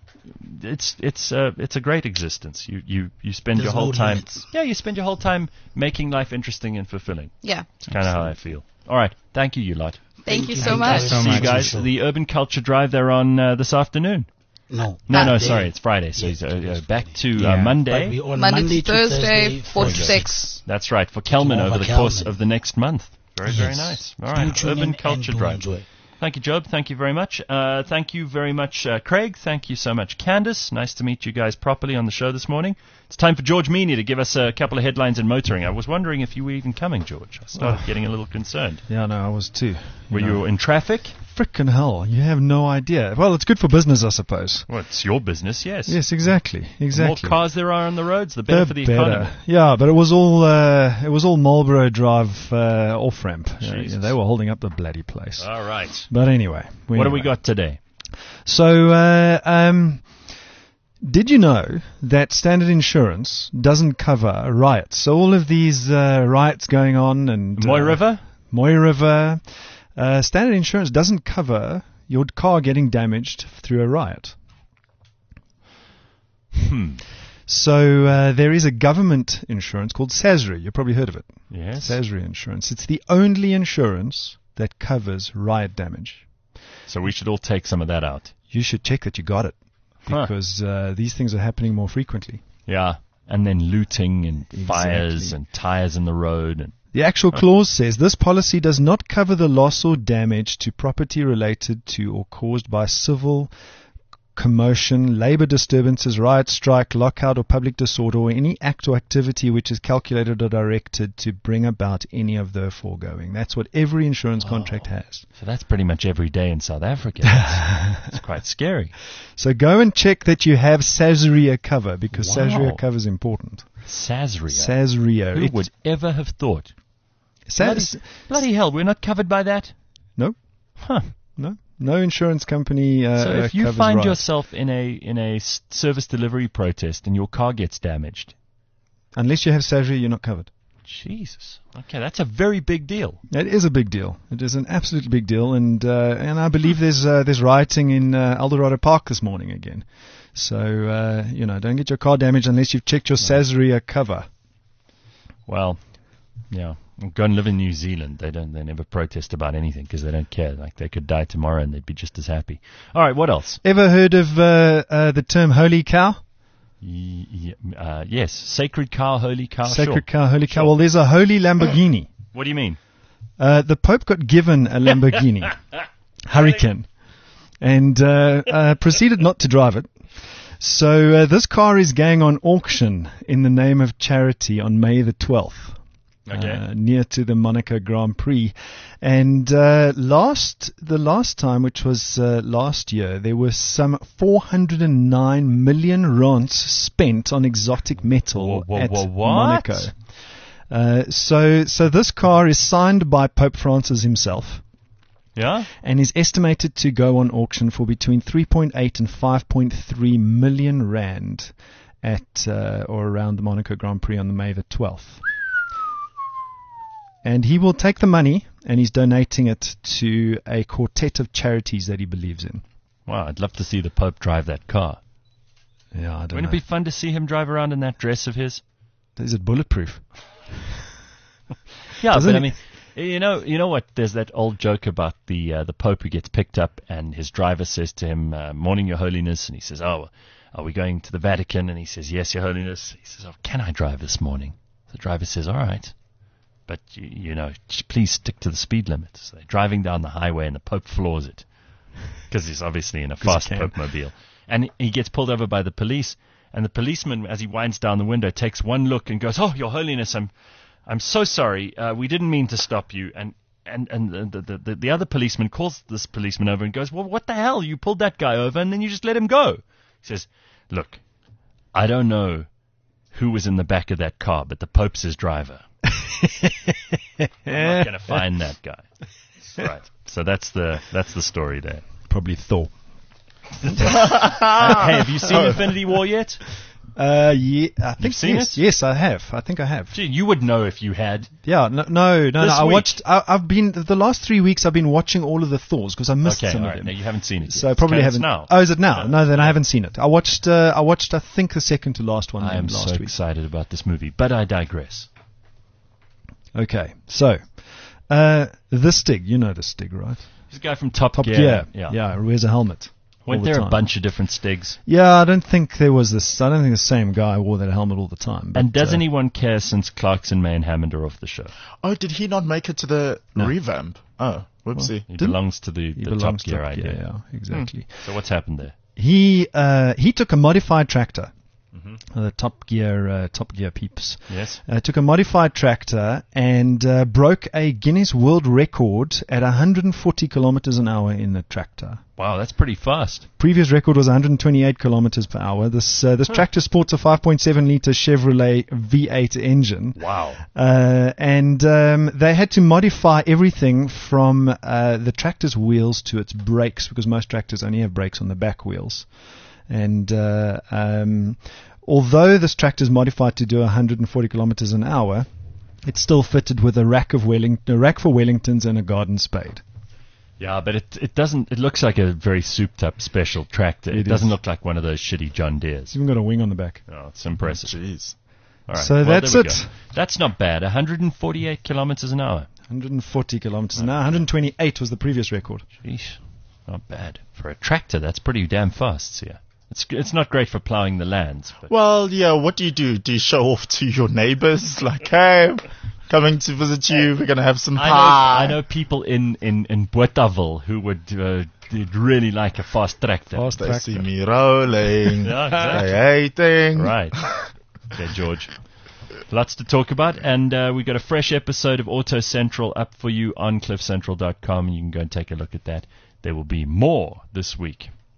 B: it's it's uh, it's a great existence. You you you spend
N: There's
B: your whole
N: no
B: time
N: limits.
B: yeah you spend your whole time making life interesting and fulfilling.
M: Yeah.
B: It's kind of how I feel. All right, thank you, you lot.
M: Thank you
N: you.
M: so
N: Thank
M: much.
N: you.
O: so
B: See you
O: much.
B: guys.
N: Sure.
B: The Urban Culture Drive, they're on uh, this afternoon.
N: No.
B: No,
M: Ah,
B: no,
N: they-
B: sorry, it's Friday. So
N: Yes,
B: uh,
N: it
B: uh,
N: is
B: back to
O: Yeah.
B: uh,
N: But
B: Monday.
N: we on
M: Monday,
N: Monday
M: to
N: to
M: Thursday, four to
N: four
M: six.
B: That's right, for Kelman
N: Tomorrow
B: over
N: for
B: the course
N: Kelman.
B: of the next month. Very, very
N: Yes.
B: nice. All
N: Do
B: right,
N: tune in
B: Urban
N: and
B: Culture
N: do
B: Drive.
N: enjoy.
B: Thank you, Job. Thank you very much. Uh, thank you very much, uh, Craig. Thank you so much, Candice. Nice to meet you guys properly on the show this morning. It's time for George Meany to give us a couple of headlines in motoring. I was wondering if you were even coming, George. I started
P: Oh.
B: getting a little concerned.
P: Yeah, no, I was too.
B: Were
P: know.
B: you in traffic?
P: Frickin' hell, you have no idea. Well, it's good for business, I suppose.
B: Well, it's your business, yes.
P: Yes, exactly,
B: The
P: exactly.
B: more cars there are on the roads, the better
P: The
B: for the
P: better.
B: economy.
P: Yeah, but it was all uh, it was all Marlboro Drive uh, off ramp.
B: Jesus.
P: they were holding up the bloody place.
B: All right.
P: But anyway,
B: What do
P: anyway.
B: we got today?
P: So, uh, um, did you know that Standard Insurance doesn't cover riots? So all of these uh, riots going on and
B: Moy
P: uh,
B: River?
P: Moy River, uh, Standard Insurance doesn't cover your car getting damaged through a riot.
B: Hmm.
P: So uh, there is a government insurance called SASRI. You've probably heard of it.
B: Yes.
P: SASRI insurance. It's the only insurance that covers riot damage.
B: So we should all take some of that out.
P: You should check that you got it,
B: Huh.
P: because uh, these things are happening more frequently.
B: Yeah. And then looting and fires
P: Exactly.
B: and tires in the road. And
P: The actual clause says this policy does not cover the loss or damage to property related to or caused by civil commotion, labor disturbances, riot, strike, lockout, or public disorder, or any act or activity which is calculated or directed to bring about any of the foregoing. That's what every insurance contract has.
B: So that's pretty much every day in South Africa. That's, that's quite scary.
P: So go and check that you have SASRIA cover, because
B: Wow.
P: SASRIA cover is important.
B: Sasria.
P: SASRIA.
B: Who
P: It-
B: would ever have thought?
P: Sas-
B: bloody, bloody hell, we're not covered by that?
P: No.
B: Huh.
P: No, No insurance company. Uh,
B: So if you
P: covers
B: find
P: rides.
B: yourself in a in a s- service delivery protest and your car gets damaged,
P: unless you have surgery, you're not covered.
B: Jesus. Okay, that's a very big deal.
P: It is a big deal. It is an absolutely big deal, and uh, and I believe there's uh, there's rioting in uh, Eldorado Park this morning again. So uh, you know, don't get your car damaged unless you've checked your Sazria cover.
B: Well, yeah. Go and live in New Zealand. They don't. They never protest about anything because they don't care. Like they could die tomorrow and they'd be just as happy. All right, what else?
P: Ever heard of uh, uh, the term holy cow?
B: Y- y- uh, yes, sacred cow, holy cow.
P: Sacred
B: sure.
P: cow, holy cow.
B: Sure.
P: Well, there's a holy Lamborghini.
B: What do you mean?
P: Uh, the Pope got given a Lamborghini Hurricane and uh, uh, proceeded not to drive it. So uh, this car is going on auction in the name of charity on May the twelfth.
B: Okay.
P: Uh, near to the Monaco Grand Prix. And uh, last the last time, which was uh, last year, there were some four hundred nine million rands spent on exotic metal
B: Whoa, whoa,
P: at
B: whoa, what?
P: Monaco. Uh, so, so this car is signed by Pope Francis himself.
B: Yeah?
P: And is estimated to go on auction for between three point eight and five point three million rand at uh, or around the Monaco Grand Prix on the May the twelfth. And he will take the money and he's donating it to a quartet of charities that he believes in.
B: Wow, I'd love to see the Pope drive that car.
P: Yeah, I don't
B: Wouldn't
P: know.
B: it be fun to see him drive around in that dress of his?
P: Is it bulletproof?
B: Yeah,
P: Doesn't
B: but I
P: it-
B: mean, you know, you know what? There's that old joke about the uh, the Pope who gets picked up, and his driver says to him, uh, "Morning, Your Holiness," and he says, "Oh, are we going to the Vatican?" And he says, "Yes, Your Holiness." He says, "Oh, can I drive this morning?" The driver says, "All right, but you, you know, j- please stick to the speed limit." So they're driving down the highway, and the Pope floors it because he's obviously in a
P: 'Cause he
B: fast
P: can.
B: Pope-mobile, and he gets pulled over by the police. And the policeman, as he winds down the window, takes one look and goes, "Oh, Your Holiness, I'm, I'm so sorry. Uh, we didn't mean to stop you." And and and the, the the the other policeman calls this policeman over and goes, "Well, what the hell? You pulled that guy over and then you just let him go." He says, "Look, I don't know who was in the back of that car, but the Pope's his driver. I'm not going to find that guy." Right. So that's the that's the story there.
P: Probably Thor.
B: Uh, hey, have you seen Infinity War yet?
P: Uh, yeah, I think
B: You've seen
P: yes.
B: it?
P: Yes, I have. I think I have.
B: Gee, you would know if you had.
P: Yeah, no, no, no. no.
B: This
P: I
B: week.
P: watched. I, I've been the last three weeks. I've been watching all of the Thors because I missed
B: Okay,
P: some
B: all
P: of
B: right.
P: them.
B: Now you haven't seen it
P: So
B: yet.
P: I probably
B: Okay, it's
P: haven't.
B: now.
P: Oh, is it now? No, then I haven't seen it. I watched. Uh, I watched. I think the second to last one
B: I
P: then
B: am
P: last
B: so
P: week.
B: excited about this movie, but I digress.
P: Okay, so uh, the Stig. You know the Stig, right?
B: He's a guy from Top,
P: Top
B: Gear.
P: Gear.
B: Yeah.
P: Yeah, wears a helmet. all
B: Weren't
P: the
B: there a
P: time.
B: bunch of different Stigs?
P: Yeah, I don't think there was this. I don't think the same guy wore that helmet all the time.
B: And
P: but,
B: does
P: uh,
B: anyone care since Clarkson, May, and Hammond are off the show?
C: Oh, did he not make it to the
P: No.
C: revamp? Oh, whoopsie.
B: He
P: Didn't-
B: belongs to the,
P: he
B: the Top
P: belongs to
B: Gear
P: Top Gear,
B: idea.
P: yeah, exactly.
B: So what's happened there?
P: He uh, he took a modified tractor.
B: Mhm.
P: Uh, the Top Gear uh, Top Gear peeps.
B: Yes.
P: Uh, took a modified tractor and uh, broke a Guinness World Record at one hundred forty kilometers an hour in the tractor.
B: Wow, that's pretty fast.
P: Previous record was one hundred twenty-eight kilometers per hour. This uh, this
B: Huh.
P: tractor sports a five point seven liter Chevrolet V eight engine.
B: Wow.
P: Uh, and um, they had to modify everything from uh, the tractor's wheels to its brakes because most tractors only have brakes on the back wheels. And uh, um, although this tractor is modified to do one hundred forty kilometers an hour, it's still fitted with a rack of Welling- a rack for Wellingtons and a garden spade.
B: Yeah, but it it doesn't. It looks like a very souped up special tractor. It,
P: It
B: doesn't
P: is.
B: look like one of those shitty John Deeres.
P: It's even got a wing on the back.
B: Oh, it's impressive.
C: Jeez.
B: All right.
P: So
B: well,
P: that's
B: there we
P: it.
B: go. That's not bad. one hundred forty-eight kilometers an hour.
P: one hundred forty kilometers an hour. one hundred twenty-eight was the previous record.
B: Sheesh, not bad for a tractor. That's pretty damn fast. Yeah, it's it's not great for plowing the lands. But
C: Well, yeah, what do you do? Do you show off to your neighbors? Like, hey, coming to visit you, we're going to have some
B: I know,
C: pie.
B: I know people in in in Bothaville who would uh, they'd really like a fast tractor.
P: Fast
C: They
P: tractor.
C: see me rolling.
B: Yeah, exactly.
C: They hating.
B: Right. Okay, George. Lots to talk about, and uh, we've got a fresh episode of Auto Central up for you on cliff central dot com. You can go and take a look at that. There will be more this week.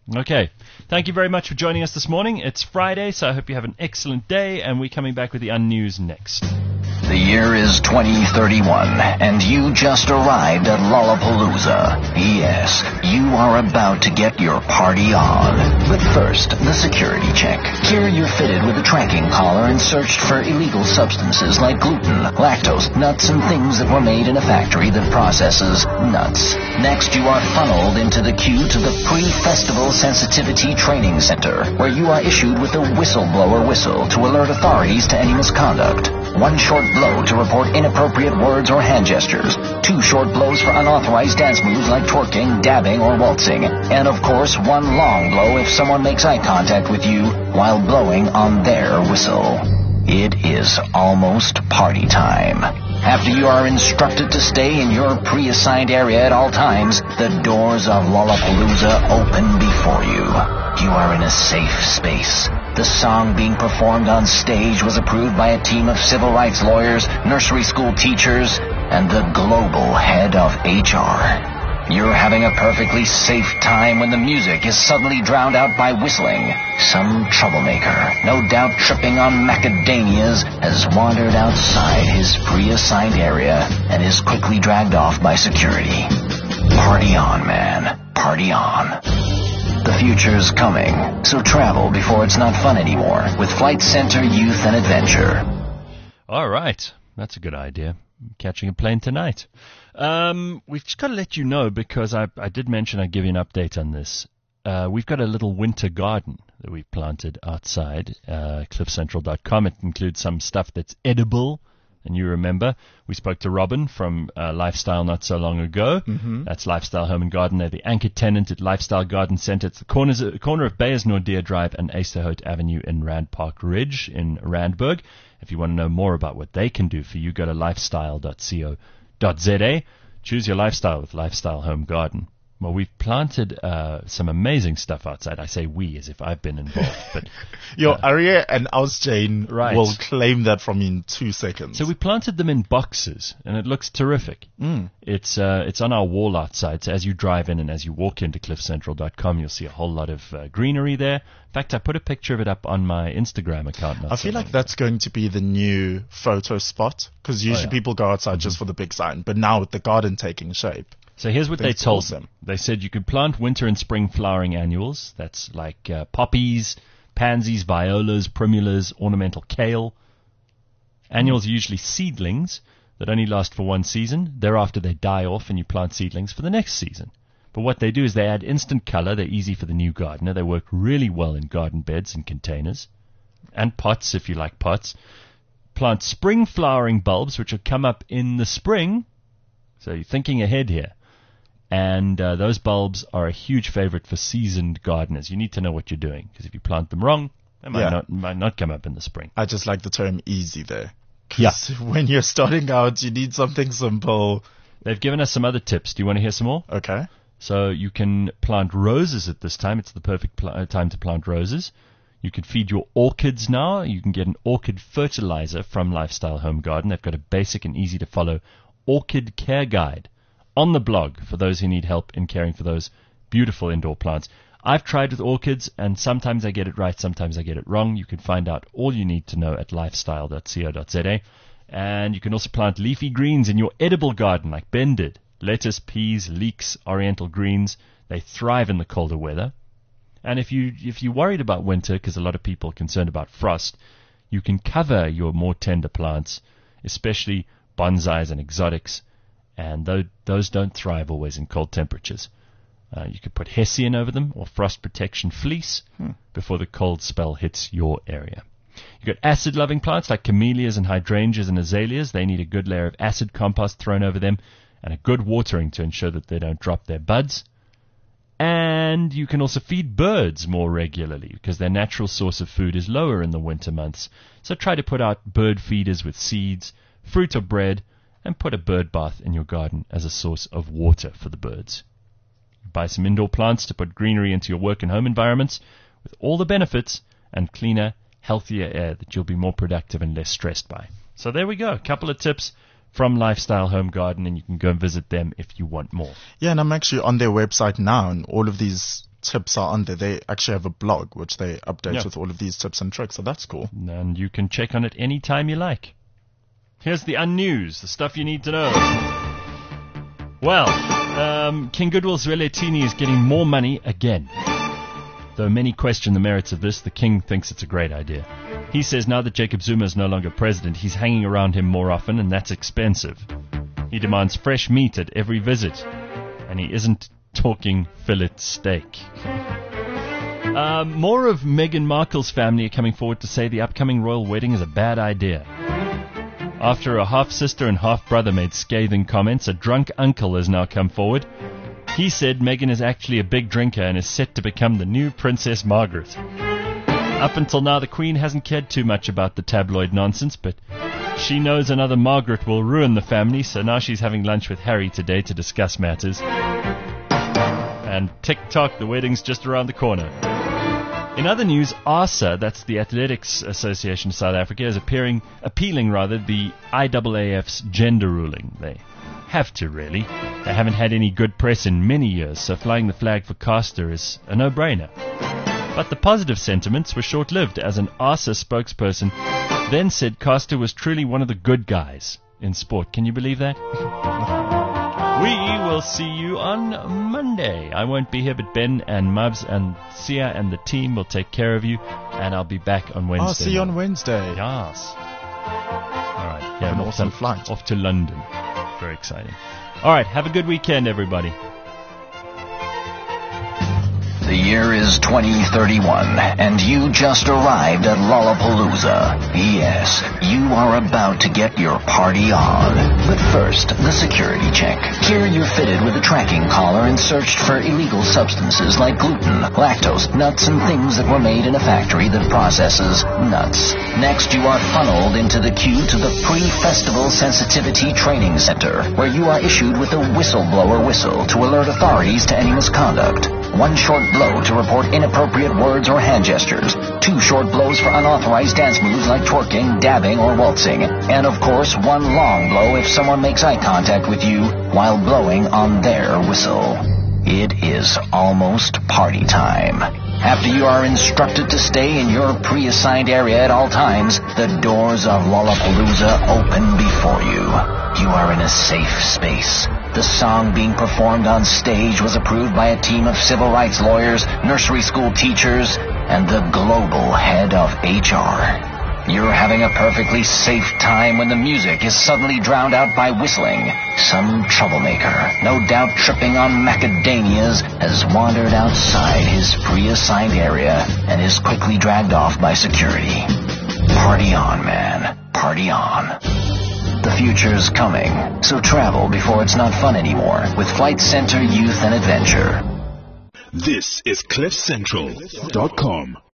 B: Okay. Thank you very much for joining us this morning. It's Friday, so I hope you have an excellent day, and we're coming back with the Unnews next.
Q: The year is twenty thirty-one, and you just arrived at Lollapalooza. Yes, you are about to get your party on. But first, the security check. Here you're fitted with a tracking collar and searched for illegal substances like gluten, lactose, nuts, and things that were made in a factory that processes nuts. Next, you are funneled into the queue to the pre-festival sensitivity training center, where you are issued with a whistleblower whistle to alert authorities to any misconduct. One short blow to report inappropriate words or hand gestures. Two short blows for unauthorized dance moves like twerking, dabbing, or waltzing. And of course, one long blow if someone makes eye contact with you while blowing on their whistle. It is almost party time. After you are instructed to stay in your pre-assigned area at all times, the doors of Lollapalooza open before you. You are in a safe space. The song being performed on stage was approved by a team of civil rights lawyers, nursery school teachers, and the global head of H R. You're having a perfectly safe time when the music is suddenly drowned out by whistling. Some troublemaker, no doubt tripping on macadamias, has wandered outside his pre-assigned area and is quickly dragged off by security. Party on, man. Party on. The future's coming, so travel before it's not fun anymore with Flight Center Youth and Adventure.
B: All right. That's a good idea. Catching a plane tonight. Um, we've just got to let you know, because I, I did mention I'd give you an update on this. Uh, we've got a little winter garden that we've planted outside, uh, cliff central dot com. It includes some stuff that's edible. And you remember, we spoke to Robin from uh, Lifestyle not so long ago.
C: Mm-hmm.
B: That's Lifestyle Home and Garden. They're the anchor tenant at Lifestyle Garden Centre. It's the corners, uh, corner of Bayers Nordia Drive and Easterhout Avenue in Rand Park Ridge in Randburg. If you want to know more about what they can do for you, go to lifestyle dot co dot za. Choose your lifestyle with Lifestyle Home Garden. Well, we've planted uh, some amazing stuff outside. I say we as if I've been involved. But
C: Yo,
B: uh,
C: Arya and Aus Jane
B: Right.
C: will claim that from you in two seconds.
B: So we planted them in boxes, and it looks terrific.
C: Mm.
B: It's uh, it's on our wall outside, so as you drive in and as you walk into cliff central dot com, you'll see a whole lot of uh, greenery there. In fact, I put a picture of it up on my Instagram account.
C: I feel like that's going to be the new photo spot, because usually
B: Oh, yeah.
C: people go outside just for the big sign, but now with the garden taking shape.
B: So here's what
C: I
B: they
C: think it's
B: told
C: awesome.
B: them. They said you could plant winter and spring flowering annuals. That's like uh, poppies, pansies, violas, primulas, ornamental kale. Annuals are usually seedlings that only last for one season. Thereafter, they die off and you plant seedlings for the next season. But what they do is they add instant color. They're easy for the new gardener. They work really well in garden beds and containers. And pots, if you like pots. Plant spring flowering bulbs, which will come up in the spring. So you're thinking ahead here. And uh, those bulbs are a huge favorite for seasoned gardeners. You need to know what you're doing, because if you plant them wrong, they might,
C: Yeah.
B: not, might not come up in the spring.
C: I just like the term easy there. 'Cause
B: Yeah.
C: when you're starting out, you need something simple.
B: They've given us some other tips. Do you want to hear some more?
C: Okay.
B: So you can plant roses at this time. It's the perfect pl- uh, time to plant roses. You can feed your orchids now. You can get an orchid fertilizer from Lifestyle Home Garden. They've got a basic and easy to follow orchid care guide on the blog for those who need help in caring for those beautiful indoor plants. I've tried with orchids, and sometimes I get it right, sometimes I get it wrong. You can find out all you need to know at lifestyle dot co dot za. And you can also plant leafy greens in your edible garden like Ben did. Lettuce, peas, leeks, oriental greens. They thrive in the colder weather. And if, you, if you're worried about winter, because a lot of people are concerned about frost, you can cover your more tender plants, especially bonsais and exotics, and those, those don't thrive always in cold temperatures. Uh, you could put hessian over them or frost protection fleece
C: Hmm.
B: before the cold spell hits your area. You've got acid-loving plants like camellias and hydrangeas and azaleas. They need a good layer of acid compost thrown over them and a good watering to ensure that they don't drop their buds. And you can also feed birds more regularly because their natural source of food is lower in the winter months. So try to put out bird feeders with seeds, fruit or bread, and put a bird bath in your garden as a source of water for the birds. Buy some indoor plants to put greenery into your work and home environments with all the benefits and cleaner, healthier air that you'll be more productive and less stressed by. So there we go. A couple of tips from Lifestyle Home Garden, and you can go and visit them if you want more.
C: Yeah, and I'm actually on their website now, and all of these tips are on there. They actually have a blog which they update
B: Yeah.
C: with all of these tips and tricks, so that's cool.
B: And you can check on it anytime you like. Here's the unnews, the stuff you need to know. Well, um, King Goodwill Zwelithini is getting more money again. Though many question the merits of this, the king thinks it's a great idea. He says now that Jacob Zuma is no longer president, he's hanging around him more often, and that's expensive. He demands fresh meat at every visit, and he isn't talking fillet steak. Um, more of Meghan Markle's family are coming forward to say the upcoming royal wedding is a bad idea. After a half-sister and half-brother made scathing comments, a drunk uncle has now come forward. He said Meghan is actually a big drinker and is set to become the new Princess Margaret. Up until now, the Queen hasn't cared too much about the tabloid nonsense, but she knows another Margaret will ruin the family, so now she's having lunch with Harry today to discuss matters. And tick-tock, the wedding's just around the corner. In other news, ARSA, that's the Athletics Association of South Africa, is appearing, appealing rather the I A A F's gender ruling. They have to, really. They haven't had any good press in many years, so flying the flag for Caster is a no-brainer. But the positive sentiments were short-lived, as an ARSA spokesperson then said Caster was truly one of the good guys in sport. Can you believe that? We will see you on Monday. I won't be here, but Ben and Mubs and Sia and the team will take care of you, and I'll be back on Wednesday.
C: I'll see you on Wednesday.
B: Yes. All right. Yeah,
C: An
B: off
C: awesome
B: to,
C: flight.
B: Off to London. Very exciting. All right. Have a good weekend, everybody.
Q: The year is twenty thirty-one, and you just arrived at Lollapalooza. Yes, you are about to get your party on. But first, the security check. Here you're fitted with a tracking collar and searched for illegal substances like gluten, lactose, nuts, and things that were made in a factory that processes nuts. Next, you are funneled into the queue to the Pre-Festival Sensitivity Training Center, where you are issued with a whistleblower whistle to alert authorities to any misconduct. One short blow to report inappropriate words or hand gestures. Two short blows for unauthorized dance moves like twerking, dabbing, or waltzing. And of course, one long blow if someone makes eye contact with you while blowing on their whistle. It is almost party time. After you are instructed to stay in your pre-assigned area at all times, the doors of Lollapalooza open before you. You are in a safe space. The song being performed on stage was approved by a team of civil rights lawyers, nursery school teachers, and the global head of H R. You're having a perfectly safe time when the music is suddenly drowned out by whistling. Some troublemaker, no doubt tripping on macadamias, has wandered outside his pre-assigned area and is quickly dragged off by security. Party on, man. Party on. The future's coming, so travel before it's not fun anymore with Flight Center Youth and Adventure.
A: This is cliff central dot com.